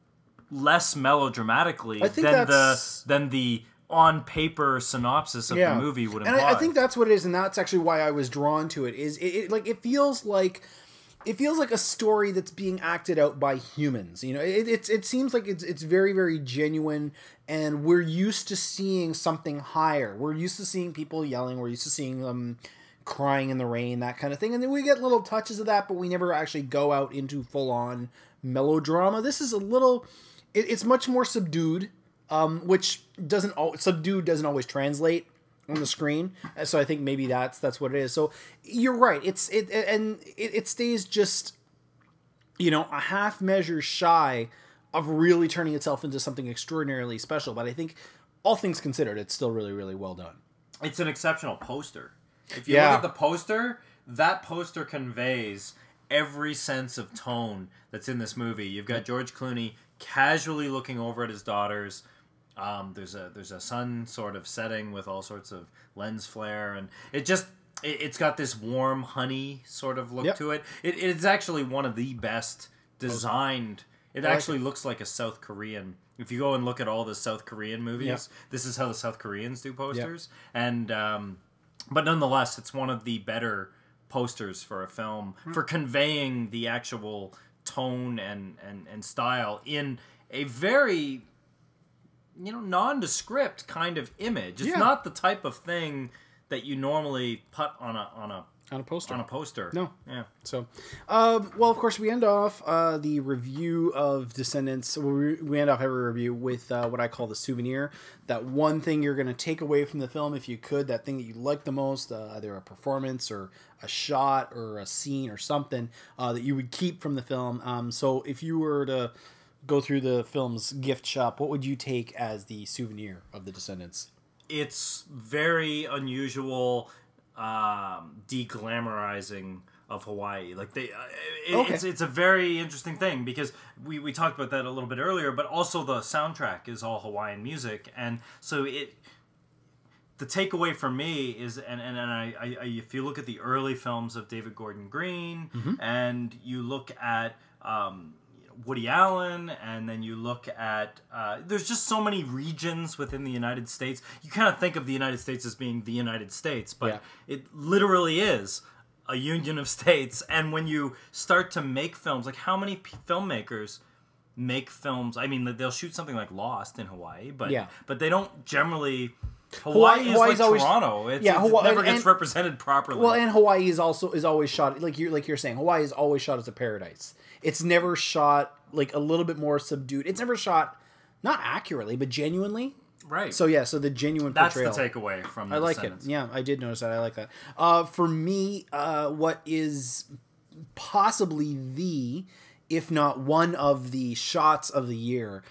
less melodramatically I think than that's... the than the on paper synopsis of yeah. the movie would imply. And I, I think that's what it is, and that's actually why I was drawn to it. Is it, it like it feels like it feels like a story that's being acted out by humans. You know, it it's it seems like it's it's very very genuine, and we're used to seeing something higher. We're used to seeing people yelling. We're used to seeing them crying in the rain, that kind of thing, and then we get little touches of that, but we never actually go out into full on melodrama. This is a little. It, it's much more subdued. Um, which doesn't al- subdued doesn't always translate on the screen, so I think maybe that's that's what it is. So you're right. It's it and it, it stays just, you know, a half measure shy of really turning itself into something extraordinarily special. But I think, all things considered, it's still really really well done. It's an exceptional poster. If you Yeah. look at the poster, that poster conveys every sense of tone that's in this movie. You've got George Clooney casually looking over at his daughters. Um, there's a there's a sun sort of setting with all sorts of lens flare, and it just it, it's got this warm honey sort of look Yep. to it. it. It's actually one of the best designed. It like actually looks like a South Korean. If you go and look at all the South Korean movies, Yep. this is how the South Koreans do posters, and um, but nonetheless, it's one of the better posters for a film for conveying the actual tone and and, and style in a very, you know, nondescript kind of image. It's Yeah. not the type of thing that you normally put on a on a On a poster. on a poster. No. Yeah. So, um, well, of course, we end off uh, the review of Descendants. We, we end off every review with uh, what I call the souvenir. That one thing you're going to take away from the film, if you could, that thing that you like the most, uh, either a performance or a shot or a scene or something uh, that you would keep from the film. Um, so, if you were to go through the film's gift shop, what would you take as the souvenir of the Descendants? It's very unusual um, de-glamorizing of Hawaii. Like they, uh, it, Okay. it's it's a very interesting thing because we, we talked about that a little bit earlier. But also the soundtrack is all Hawaiian music, and so it. The takeaway for me is, and and, and I, I, I if you look at the early films of David Gordon Green, Mm-hmm. and you look at um, Woody Allen, and then you look at uh, there's just so many regions within the United States. You kind of think of the United States as being the United States, but Yeah. it literally is a union of states. And when you start to make films, like how many p- filmmakers make films? I mean, they'll shoot something like Lost in Hawaii, but Yeah. but they don't generally. Hawaii, Hawaii- is Hawaii's like always- Toronto. It's, yeah, it's- Hawaii- it never and- gets and- represented properly. Well, and Hawaii is also is always shot like you like you're saying. Hawaii is always shot as a paradise. It's never shot like a little bit more subdued. It's never shot not accurately, but genuinely. right. So yeah, so the genuine that's portrayal. the takeaway from the I like Descendants. it. Yeah, I did notice that. I like that. Uh, for me, uh, what is possibly the, if not one of the shots of the year,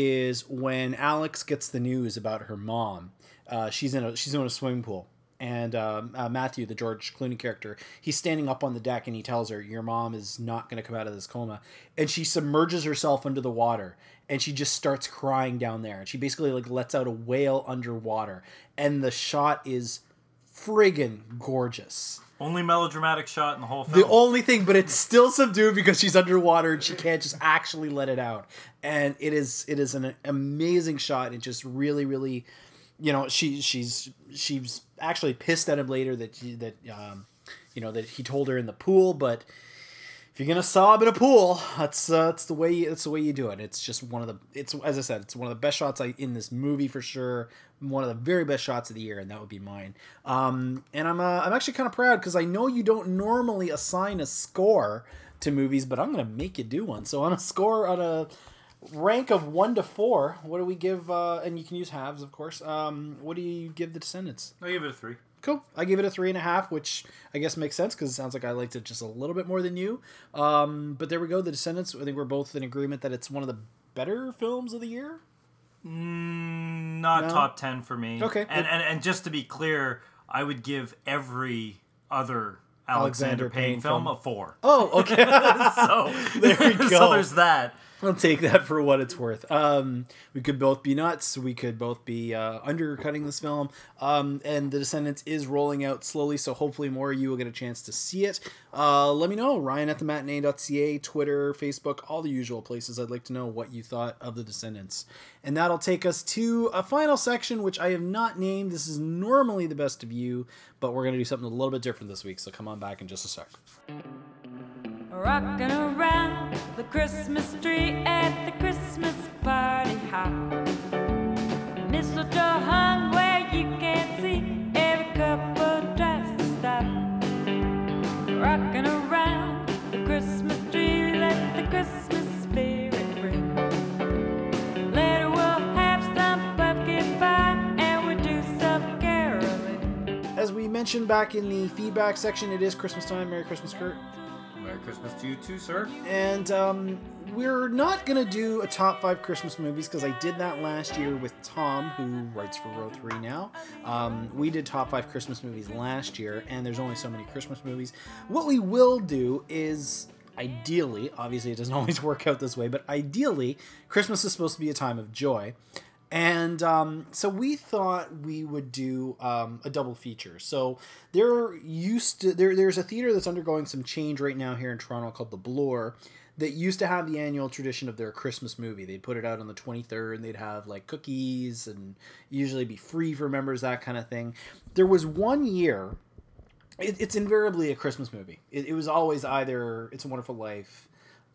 is when Alex gets the news about her mom. Uh, she's in a she's in a swimming pool, and um, uh, Matthew, the George Clooney character, he's standing up on the deck, and he tells her, "Your mom is not going to come out of this coma," and she submerges herself under the water, and she just starts crying down there, and she basically like lets out a wail underwater, and the shot is friggin' gorgeous. Only melodramatic shot in the whole film. The only thing, but it's still subdued because she's underwater and she can't just actually let it out. And it is it is an amazing shot. It just really, really, you know, she she's she's actually pissed at him later that she, that um, you know, that he told her in the pool. But if you're gonna sob in a pool, that's uh, that's the way you, that's the way you do it. It's just one of the it's as I said, it's one of the best shots I, in this movie for sure. One of the very best shots of the year, and that would be mine. Um, and I'm uh, I'm actually kind of proud because I know you don't normally assign a score to movies, but I'm gonna make you do one. So on a score on a rank of one to four, what do we give? Uh, and you can use halves, of course. Um, what do you give The Descendants? I give it a three. Cool. I give it a three and a half, which I guess makes sense because it sounds like I liked it just a little bit more than you. Um, but there we go. The Descendants. I think we're both in agreement that it's one of the better films of the year. Mm, not No? top ten for me. Okay. And, and and just to be clear, I would give every other Alexander, Alexander Payne, Payne film, film. a four. Oh, okay. So There we go. So there's that. I'll take that for what it's worth. Um, we could both be nuts. We could both be uh, undercutting this film. Um, and The Descendants is rolling out slowly, so hopefully more of you will get a chance to see it. Uh, let me know. Ryan at the matinee dot c a, Twitter, Facebook, all the usual places. I'd like to know what you thought of The Descendants. And that'll take us to a final section, which I have not named. This is normally the best of you, but we're going to do something a little bit different this week, so come on back in just a sec. Rocking around the Christmas tree at the Christmas party hop. Mistletoe hung where you can't see, every couple tries to stop. Rocking around the Christmas tree, let the Christmas spirit ring. Later we'll have some pumpkin pie and we'll do some caroling. As we mentioned back in the feedback section, it is Christmas time. Merry Christmas, Kurt. Merry Christmas to you too, sir. And um, we're not going to do a top five Christmas movies because I did that last year with Tom, who writes for Row three now. Um, we did top five Christmas movies last year, and there's only so many Christmas movies. What we will do is, ideally, obviously it doesn't always work out this way, but ideally, Christmas is supposed to be a time of joy. And um, so we thought we would do um, a double feature. So there used to there there's a theater that's undergoing some change right now here in Toronto called the Bloor that used to have the annual tradition of their Christmas movie. They'd put it out on the twenty-third and they'd have like cookies and usually be free for members, that kind of thing. There was one year, it, it's invariably a Christmas movie. It, it was always either It's a Wonderful Life,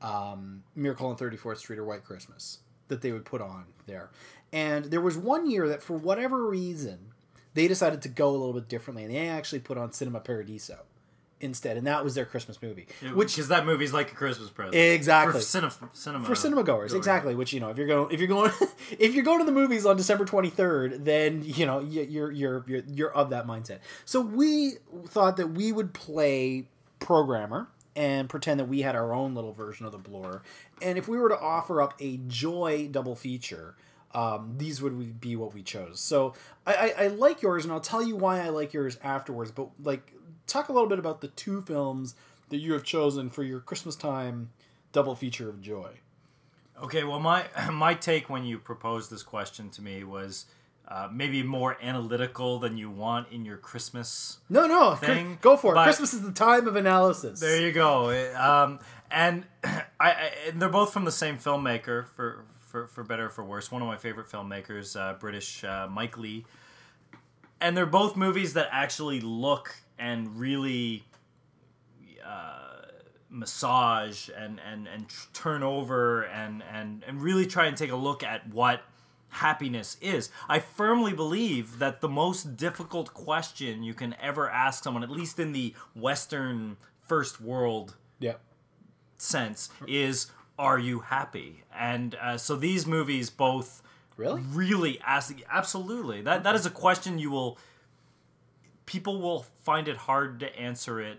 um, Miracle on thirty-fourth Street, or White Christmas that they would put on there. And there was one year that for whatever reason, they decided to go a little bit differently. And they actually put on Cinema Paradiso instead. And that was their Christmas movie. Yeah, which because that movie's like a Christmas present. Exactly. For cinema, cinema for cinema goers, goers. exactly. Which, you know, if you're going, if you're going, if you're going to the movies on December twenty-third, then you know you're you're you're you're of that mindset. So we thought that we would play Programmer and pretend that we had our own little version of the Bloor. And if we were to offer up a joy double feature, um, these would be what we chose. So I, I, I like yours, and I'll tell you why I like yours afterwards. But like, talk a little bit about the two films that you have chosen for your Christmas time double feature of joy. Okay, well, my my take when you proposed this question to me was uh, maybe more analytical than you want in your Christmas. No, no, thing, go for it. but Christmas is the time of analysis. There you go. Um, and I, I and they're both from the same filmmaker, for, for, for better or for worse. One of my favorite filmmakers, uh, British uh, Mike Leigh. And they're both movies that actually look and really uh, massage and, and, and turn over and, and, and really try and take a look at what happiness is. I firmly believe that the most difficult question you can ever ask someone, at least in the Western first world yeah. sense, is, are you happy? And uh, so these movies both really really ask, absolutely, that that is a question you will people will find it hard to answer it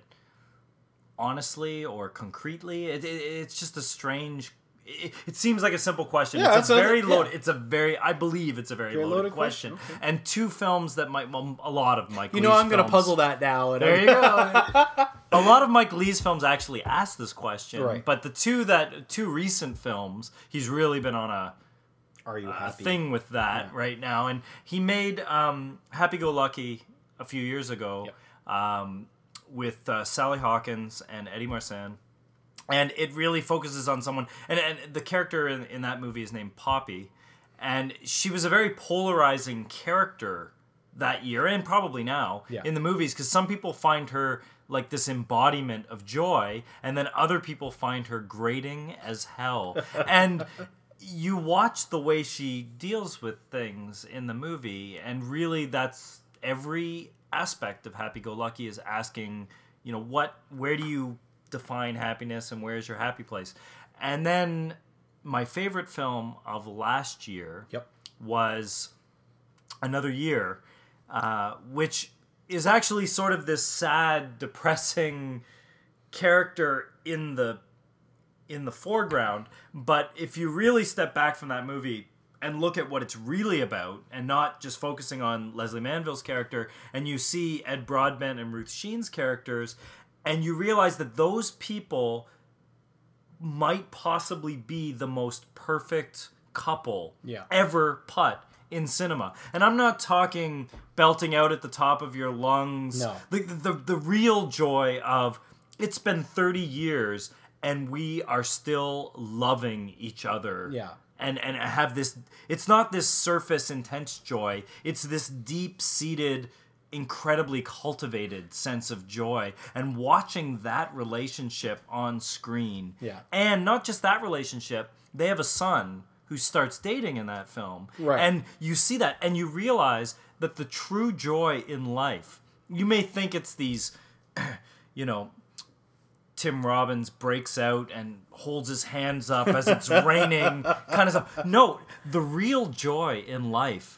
honestly or concretely. It, it, it's just a strange it, it seems like a simple question. Yeah, it's a very yeah. loaded it's a very I believe it's a very, very loaded, loaded question, question. Okay. And two films that might well, a lot of Mike you know Leigh's I'm going to films- puzzle that now. There you go. A lot of Mike Leigh's films actually ask this question, right. But the two that two recent films, he's really been on a, Are you a happy? thing with that Yeah. right now. And he made um, Happy Go Lucky a few years ago Yep. um, with uh, Sally Hawkins and Eddie Marsan. And it really focuses on someone, and, and the character in, in that movie is named Poppy, and she was a very polarizing character that year, and probably now, Yeah. in the movies, because some people find her like this embodiment of joy, and then other people find her grating as hell. And you watch the way she deals with things in the movie, and really that's every aspect of Happy Go Lucky is asking, you know, what, where do you define happiness and where's your happy place? And then my favorite film of last year Yep. was Another Year, uh, which is actually sort of this sad, depressing character in the in the foreground. But if you really step back from that movie and look at what it's really about, and not just focusing on Leslie Manville's character, and you see Ed Broadbent and Ruth Sheen's characters, And you realize that those people might possibly be the most perfect couple Yeah. ever put in cinema. And I'm not talking belting out at the top of your lungs. No. The, the, the real joy of it's been thirty years and we are still loving each other. Yeah. And, and have this, it's not this surface intense joy. It's this deep-seated, incredibly cultivated sense of joy. And watching that relationship on screen. Yeah. And not just that relationship, they have a son who starts dating in that film. Right. And you see that, and you realize that the true joy in life, you may think it's these, you know, Tim Robbins breaks out and holds his hands up as it's raining kind of stuff. No, the real joy in life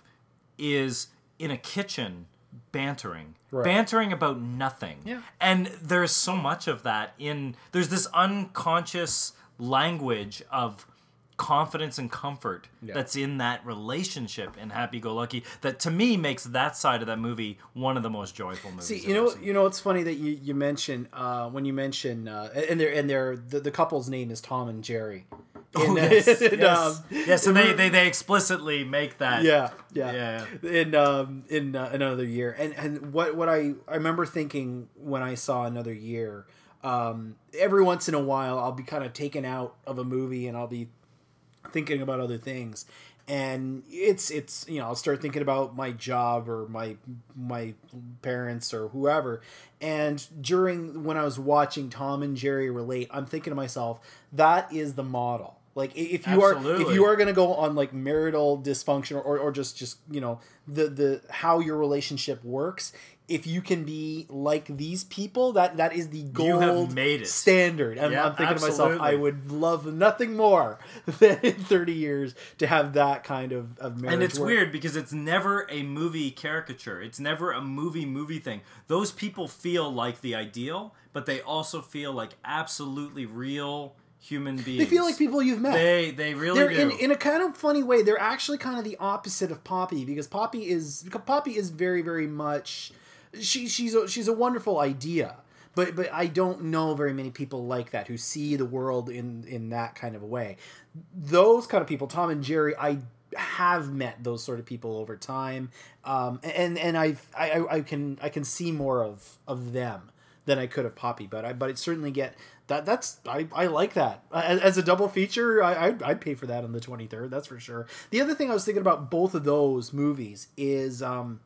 is in a kitchen bantering. Right. Bantering about nothing. Yeah. And there's so much of that in, there's this unconscious language of confidence and comfort Yeah. that's in that relationship in Happy Go Lucky that to me makes that side of that movie one of the most joyful movies. See, I've you know, ever seen. you know, it's funny that you you mention uh, when you mention uh, and their and their the, the couple's name is Tom and Jerry. Oh, In, yes, in, yes. um, yes, and they, they, they explicitly make that. yeah, yeah, Yeah, In um, in uh, Another Year, and and what what I I remember thinking when I saw Another Year, um, every once in a while I'll be kind of taken out of a movie and I'll be thinking about other things, and it's it's you know I'll start thinking about my job or my my parents or whoever, and during when I was watching Tom and Jerry relate, I'm thinking to myself, that is the model. Like if you are if Absolutely. you are going to go on like marital dysfunction or, or just just you know the the how your relationship works, if you can be like these people, that that is the gold You have made it. standard. And Yeah, I'm thinking to myself, absolutely. I would love nothing more than in thirty years to have that kind of, of marriage And it's work. weird because it's never a movie caricature. It's never a movie movie thing. Those people feel like the ideal, but they also feel like absolutely real human beings. They feel like people you've met. They they really They're do. in, in a kind of funny way. They're actually kind of the opposite of Poppy because Poppy is because Poppy is very very much she she's a, she's a wonderful idea. But but I don't know very many people like that who see the world in in that kind of a way. Those kind of people, Tom and Jerry, I have met those sort of people over time, um, and and I've, I I can I can see more of of them than I could of Poppy. But I but I certainly get that. That's I, I like that as, as a double feature. I I'd, I'd pay for that on the twenty-third. That's for sure. The other thing I was thinking about both of those movies is. Um,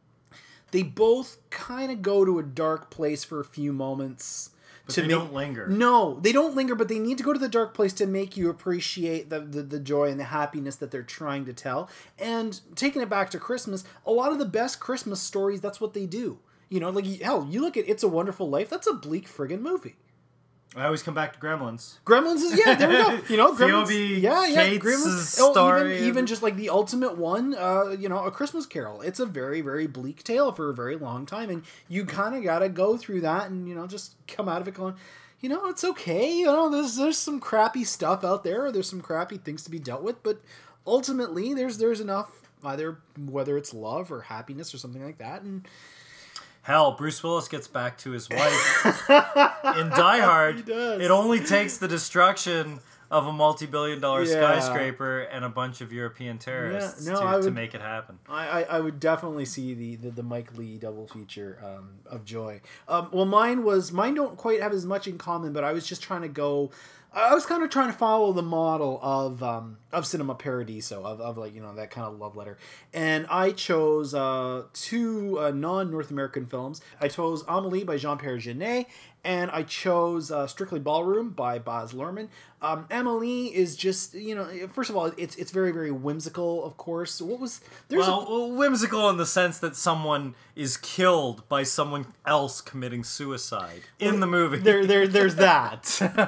They both kind of go to a dark place for a few moments. But to they make, don't linger. No, they don't linger, but they need to go to the dark place to make you appreciate the, the, the joy and the happiness that they're trying to tell. And taking it back to Christmas, a lot of the best Christmas stories, that's what they do. You know, like, hell, you look at It's a Wonderful Life, that's a bleak friggin' movie. I always come back to Gremlins. Gremlins is yeah, there we go. You know, Gremlins, Phoebe yeah, yeah, Cates' Gremlins. Oh, story. even, even just like the ultimate one, uh, you know, A Christmas Carol. It's a very, very bleak tale for a very long time, and you kind of got to go through that, and you know, just come out of it going, you know, it's okay. You know, there's there's some crappy stuff out there. There's some crappy things to be dealt with, but ultimately, there's there's enough either whether it's love or happiness or something like that, and. Hell, Bruce Willis gets back to his wife in Die Hard. He does. It only takes the destruction of a multi-billion dollar Yeah. skyscraper and a bunch of European terrorists Yeah, no, to, I to would- make it happen. I, I, I would definitely see the, the, the Mike Lee double feature um, of Joy. Um, well, mine was mine don't quite have as much in common, but I was just trying to go. I was kind of trying to follow the model of um, of Cinema Paradiso, of, of like you know that kind of love letter, and I chose uh, two uh, non North American films. I chose Amélie by Jean-Pierre Jeunet, and I chose uh, Strictly Ballroom by Baz Luhrmann. Um, Amélie is just you know first of all it's it's very very whimsical, of course. What was there's Well, a, well, whimsical in the sense that someone is killed by someone else committing suicide in the movie. there there there's that.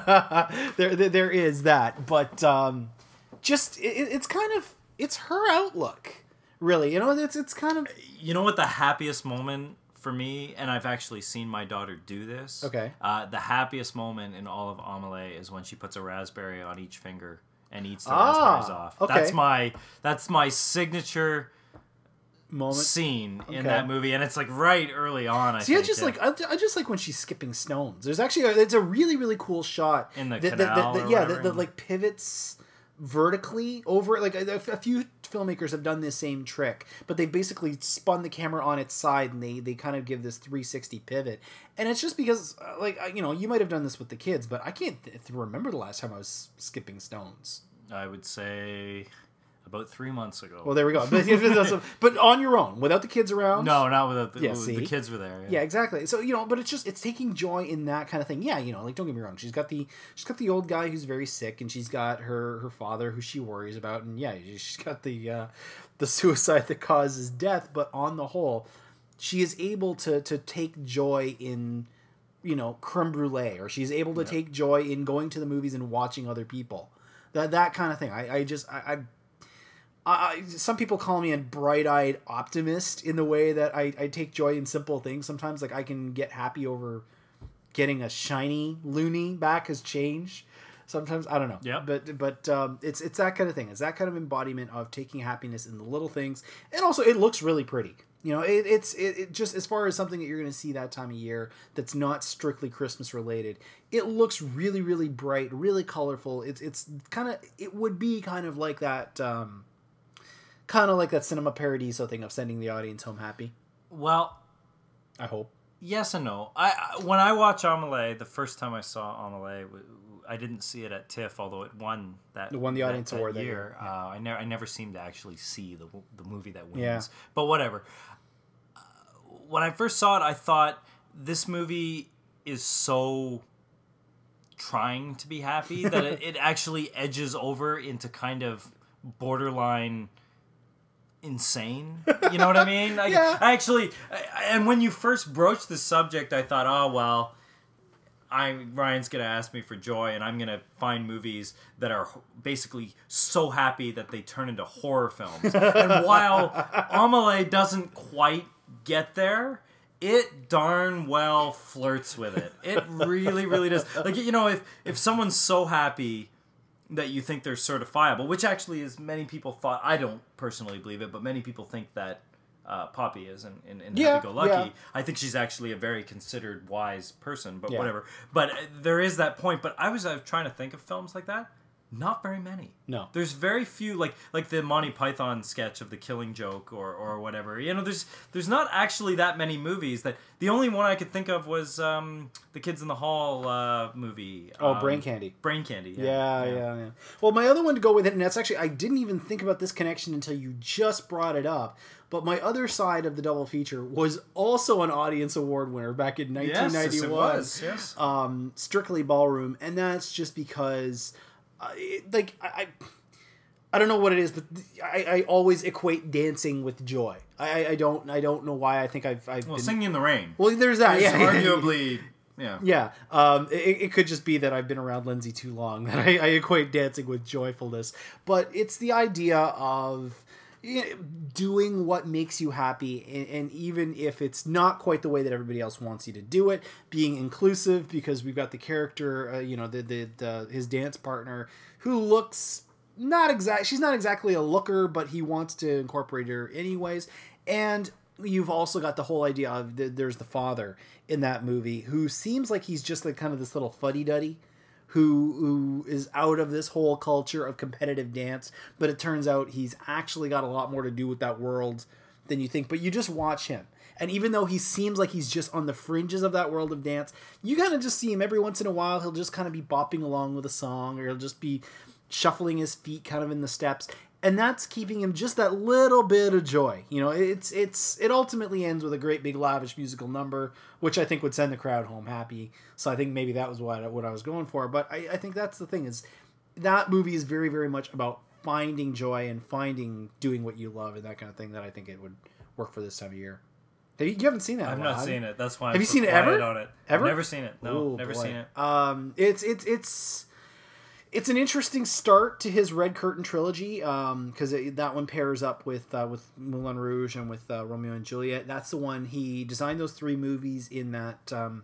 there, there there is that, but um, just it, it's kind of it's her outlook, really. You know, it's it's kind of You know what the happiest moment for me, and I've actually seen my daughter do this. Okay. Uh, the happiest moment in all of Amelie is when she puts a raspberry on each finger and eats the Ah, raspberries off. okay. That's my that's my signature moment scene Okay. in that movie, and it's like right early on. I See, think, I just yeah. like I, I just like when she's skipping stones. There's actually a, it's a really really cool shot In the that, that- canal that- or yeah, whatever. that, that like pivots vertically over. Like a, a few filmmakers have done this same trick, but they basically spun the camera on its side and they they kind of give this three sixty pivot. And it's just because uh, like uh, you know you might have done this with the kids, but I can't th- remember the last time I was skipping stones. I would say about three months ago. Well, there we go. But, but on your own, without the kids around. no, not without the, Yeah, the see? kids were there. Yeah, exactly. So you know, but it's just it's taking joy in that kind of thing. Yeah, you know, like don't get me wrong. She's got the she's got the old guy who's very sick, and she's got her her father who she worries about, and yeah, she's got the uh, the suicide that causes death. But on the whole, she is able to to take joy in, you know, creme brulee, or she's able to Yeah. take joy in going to the movies and watching other people. That that kind of thing. I, I just I. I I, some people call me a bright-eyed optimist in the way that I, I take joy in simple things. Sometimes, like I can get happy over getting a shiny loony back as change. Sometimes I don't know. Yeah. But but um, it's it's that kind of thing. It's that kind of embodiment of taking happiness in the little things, and also it looks really pretty. You know, it, it's it, it just as far as something that you're going to see that time of year that's not strictly Christmas related. It looks really really bright, really colorful. It's it's kind of it would be kind of like that. Um, Kind of like that Cinema Paradiso thing of sending the audience home happy. Well, I hope. yes and no. I, I when I watch Amelie, the first time I saw Amelie, w- w- I didn't see it at TIFF, although it won that. It won the that- audience that award that year. year, yeah. Uh, I never, I never seemed to actually see the the movie that wins. Yeah. But whatever. Uh, when I first saw it, I thought this movie is so trying to be happy that it, it actually edges over into kind of borderline insane. You know what I mean? I, Yeah. I actually, I, and when you first broached the subject, I thought, oh well, I Ryan's gonna ask me for joy, and I'm gonna find movies that are basically so happy that they turn into horror films. And while Amelie doesn't quite get there, it darn well flirts with it. It really, really does. Like, you know, if if someone's so happy that you think they're certifiable, which actually is many people thought. I don't personally believe it, but many people think that uh, Poppy is in, in, in Yeah, Happy Go Lucky. yeah. I think she's actually a very considered, wise person, but Yeah. whatever. But uh, there is that point. But I was uh, trying to think of films like that. Not very many. No. There's very few, like like the Monty Python sketch of the Killing Joke or, or whatever. You know, there's there's not actually that many movies. That the only one I could think of was um, the Kids in the Hall uh, movie. Oh, um, Brain Candy. Brain Candy. Yeah, yeah, yeah, Well, my other one to go with it, and that's actually, I didn't even think about this connection until you just brought it up. But my other side of the double feature was also an audience award winner back in nineteen ninety-one. Yes, it was. Yes. Um, Strictly Ballroom. And that's just because, uh, it, like, I... I I don't know what it is, but I, I always equate dancing with joy. I, I don't I don't know why. I think I've I've Well, been... Singing in the Rain. Well, there's that. It's Yeah, arguably, yeah. Yeah, um, it, it could just be that I've been around Lindsay too long that I, I equate dancing with joyfulness. But it's the idea of you know, doing what makes you happy, and, and even if it's not quite the way that everybody else wants you to do it, being inclusive, because we've got the character, uh, you know, the, the the his dance partner who looks not exact. She's not exactly a looker, but he wants to incorporate her anyways, and. You've also got the whole idea of the, there's the father in that movie who seems like he's just like kind of this little fuddy-duddy who who is out of this whole culture of competitive dance, but it turns out he's actually got a lot more to do with that world than you think. But you just watch him, and even though he seems like he's just on the fringes of that world of dance, you kind of just see him every once in a while. He'll just kind of be bopping along with a song, or he'll just be shuffling his feet kind of in the steps. And that's keeping him just that little bit of joy. You know, it's it's it ultimately ends with a great big lavish musical number, which I think would send the crowd home happy. So I think maybe that was what I, what I was going for. But I, I think that's the thing is that movie is very, very much about finding joy and finding doing what you love and that kind of thing that I think it would work for this time of year. Have you, you haven't seen that? I've in a while, not have seen you? it. That's why. Have I'm you so seen it quiet ever? On it. Ever? Never seen it. No, Oh, never boy. seen it. Um, it's it's it's it's an interesting start to his Red Curtain trilogy because um, that one pairs up with uh, with Moulin Rouge and with uh, Romeo and Juliet. That's the one he designed those three movies in that. Um,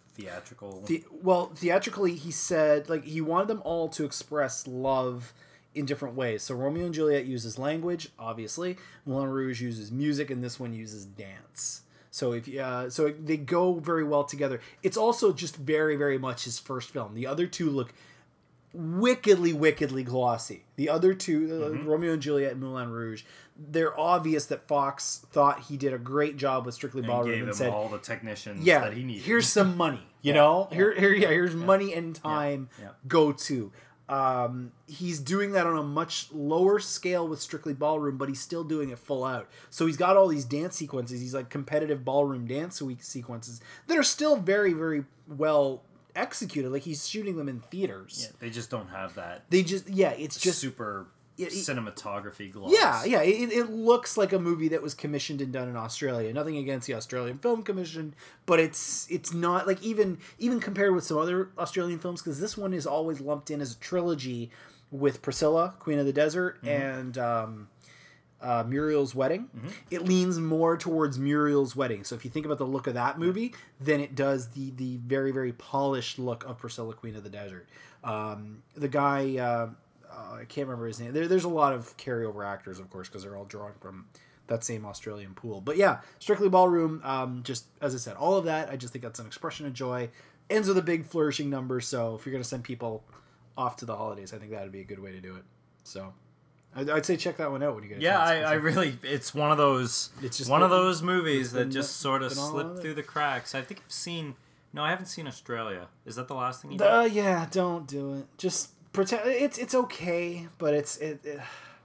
Theatrical. the, well, theatrically, he said like he wanted them all to express love in different ways. So Romeo and Juliet uses language, obviously. Moulin Rouge uses music, and this one uses dance. So if uh, so they go very well together. It's also just very, very much his first film. The other two look wickedly, wickedly glossy. The other two, mm-hmm. uh, Romeo and Juliet and Moulin Rouge, they're obvious that Fox thought he did a great job with Strictly and Ballroom gave and him said, all the technicians yeah, that he needed. Here's some money, you yeah. know? Yeah. Here, here, yeah, here's yeah. money and time. Yeah. Yeah. Go to. Um, he's doing that on a much lower scale with Strictly Ballroom, but he's still doing it full out. So he's got all these dance sequences, these like competitive ballroom dance week sequences that are still very, very well executed. Like he's shooting them in theaters. Yeah, they just don't have that. They just yeah, it's just super it, it, cinematography gloss. Yeah, yeah. It, it looks like a movie that was commissioned and done in Australia. Nothing against the Australian Film Commission, but it's it's not like even even compared with some other Australian films, because this one is always lumped in as a trilogy with Priscilla, Queen of the Desert, mm-hmm. and um, uh, Muriel's Wedding. Mm-hmm. It leans more towards Muriel's Wedding. So if you think about the look of that movie, then it does the the very very polished look of Priscilla, Queen of the Desert. Um, the guy. Uh, Uh, I can't remember his name. There, there's a lot of carryover actors, of course, because they're all drawn from that same Australian pool. But yeah, Strictly Ballroom, um, just as I said, all of that, I just think that's an expression of joy. Ends with a big flourishing number, so if you're going to send people off to the holidays, I think that would be a good way to do it. So I'd, I'd say check that one out when you get a yeah, chance. I, I really, it's one of those, it's just one been, of those movies that just sort of slip through the cracks. I think I've seen, no, I haven't seen Australia. Is that the last thing you did? Uh, yeah, don't do it. Just pretend it's it's okay, but it's it it,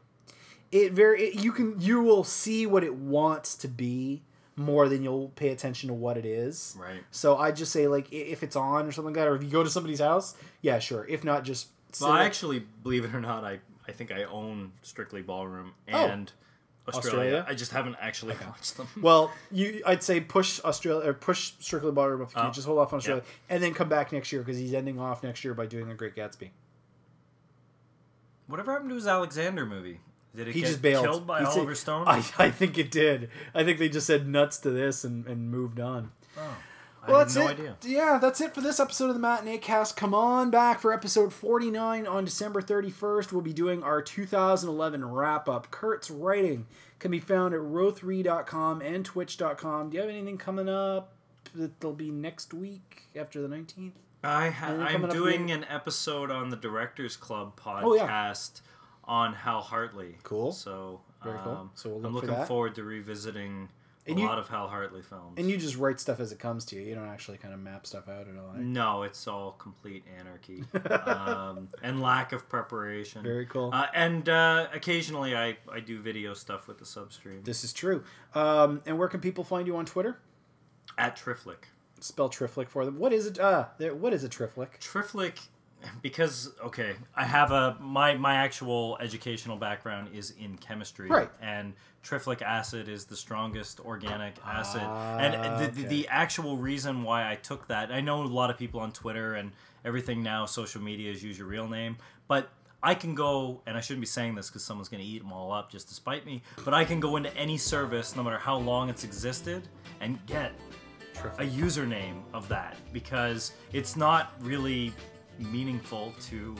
it very it, you can you will see what it wants to be more than you'll pay attention to what it is. Right. So I just say, like, if it's on or something like that, or if you go to somebody's house, yeah, sure. If not, just well, I actually, believe it or not, I I think I own Strictly Ballroom and oh. Australia. Australia. I just haven't actually okay. watched them. Well, you I'd say push Australia or push Strictly Ballroom if you oh. just hold off on Australia, yeah. and then come back next year, because he's ending off next year by doing The Great Gatsby. Whatever happened to his Alexander movie? Did it he get just bailed. killed by He'd Oliver say, Stone? I, I think it did. I think they just said nuts to this and, and moved on. Oh, I well, had that's no it. idea. Yeah, that's it for this episode of the Matinee Cast. Come on back for episode forty-nine on December thirty-first. We'll be doing our two thousand eleven wrap-up. Kurt's writing can be found at row three dot com and twitch dot com. Do you have anything coming up that'll be next week after the nineteenth? I ha- I'm doing an episode on the Directors Club podcast oh, yeah. on Hal Hartley. Cool. So, Very cool. Um, so we'll look I'm looking for that. forward to revisiting and a you, lot of Hal Hartley films. And you just write stuff as it comes to you. You don't actually kind of map stuff out at all. Right? No, it's all complete anarchy um, and lack of preparation. Very cool. Uh, and uh, occasionally I, I do video stuff with the substream. This is true. Um, and where can people find you on Twitter? At Triflick. Spell Triflick for them. What is it? Uh, there. What is a Triflick? Triflick, because okay, I have a my my actual educational background is in chemistry, right? And triflic acid is the strongest organic acid, ah, and the, okay. the the actual reason why I took that, I know a lot of people on Twitter and everything now, social media is use your real name, but I can go, and I shouldn't be saying this because someone's going to eat them all up just to spite me, but I can go into any service, no matter how long it's existed, and get a username of that, because it's not really meaningful to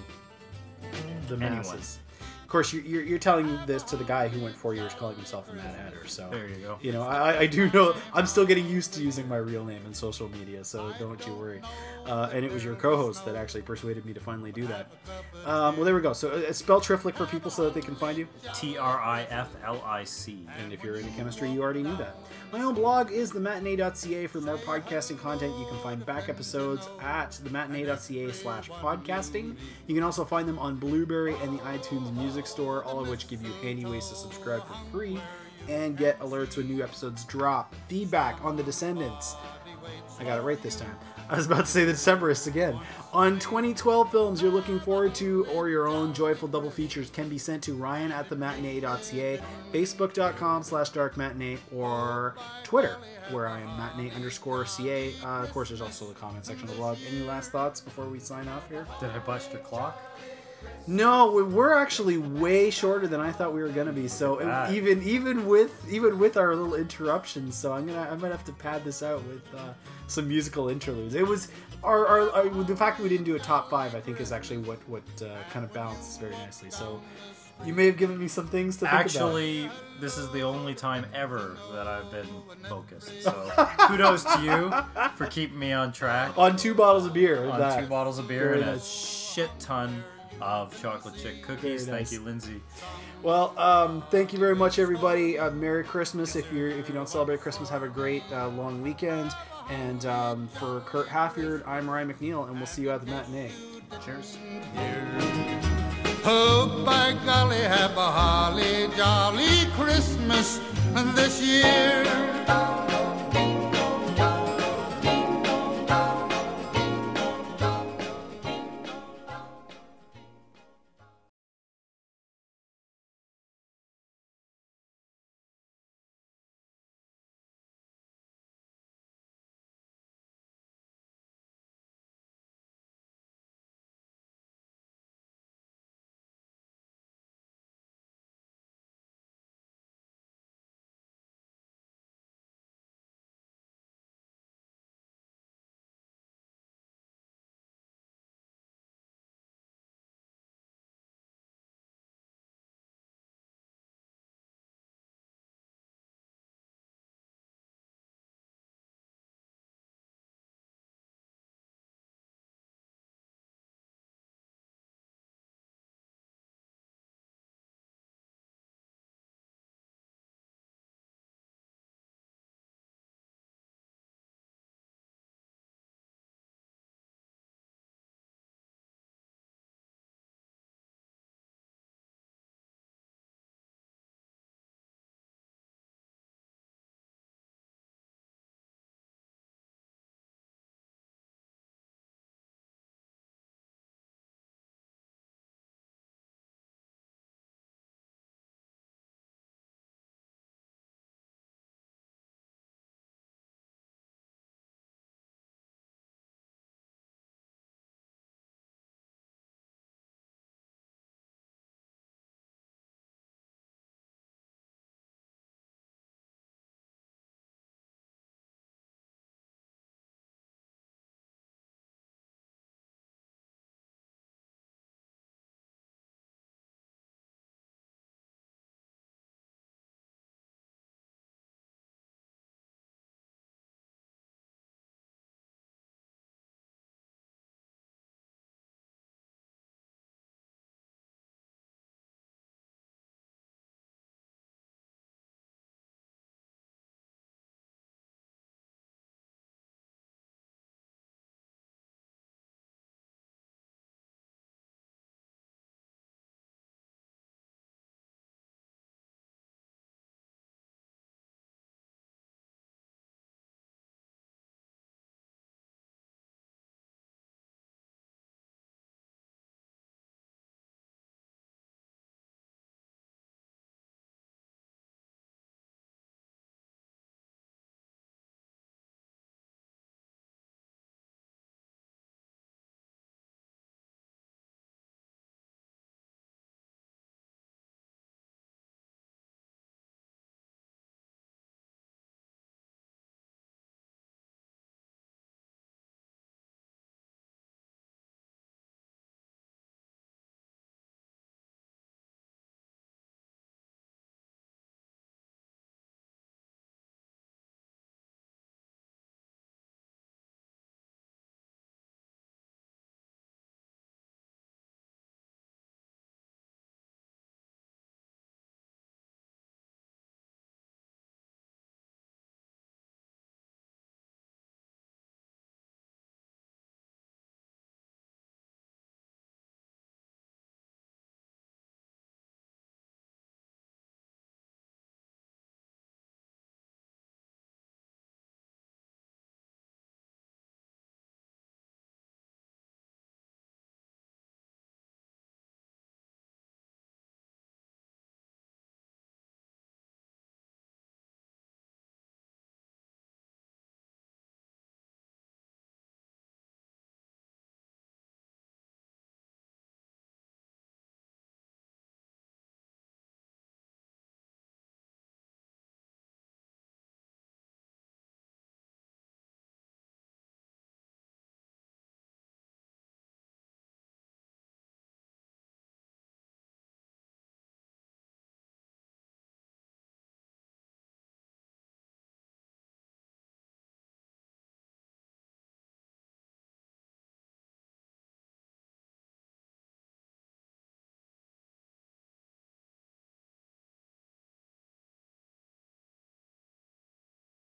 the anyone. Masses. Of course, you're, you're, you're telling this to the guy who went four years calling himself a Mad Hatter. So there you go. You know, I, I do know I'm still getting used to using my real name in social media, so don't you worry. Uh, and it was your co-host that actually persuaded me to finally do that. Um, well, there we go. So uh, spell Triflick for people so that they can find you. T R I F L I C. And if you're into chemistry, you already knew that. My own blog is the matinee dot c a. For more podcasting content, you can find back episodes at the matinee dot c a slash podcasting. You can also find them on Blueberry and the iTunes Music Store, all of which give you handy ways to subscribe for free and get alerts when new episodes drop. Feedback on The Descendants. I got it right this time. I was about to say The Decemberists again. On twenty twelve films you're looking forward to, or your own joyful double features, can be sent to Ryan at the matinee dot c a, Facebook dot com slash dark matinee, or Twitter, where I am matinee underscore ca. Uh, of course, there's also the comment section of the blog. Any last thoughts before we sign off here? Did I bust your clock? No, we- we're actually way shorter than I thought we were gonna be. So it- Ah. even even with even with our little interruptions, so I'm gonna I might have to pad this out with uh, some musical interludes. It was our, our, our the fact that we didn't do a top five, I think, is actually what what uh, kind of balances very nicely. So you may have given me some things to think Actually, this is the only time ever that I've been focused. So kudos to you for keeping me on track. about. On two bottles of beer. On that. two bottles of beer Very and nice. a shit ton of chocolate chip cookies. Very nice. Thank you, Lindsay. Well, um, thank you very much, everybody. Uh, Merry Christmas. If you're if you don't celebrate Christmas, have a great uh, long weekend. And um, for Kurt Halfyard, I'm Ryan McNeil, and we'll see you at the matinee. Cheers. Oh, by golly, have a holly jolly Christmas this year.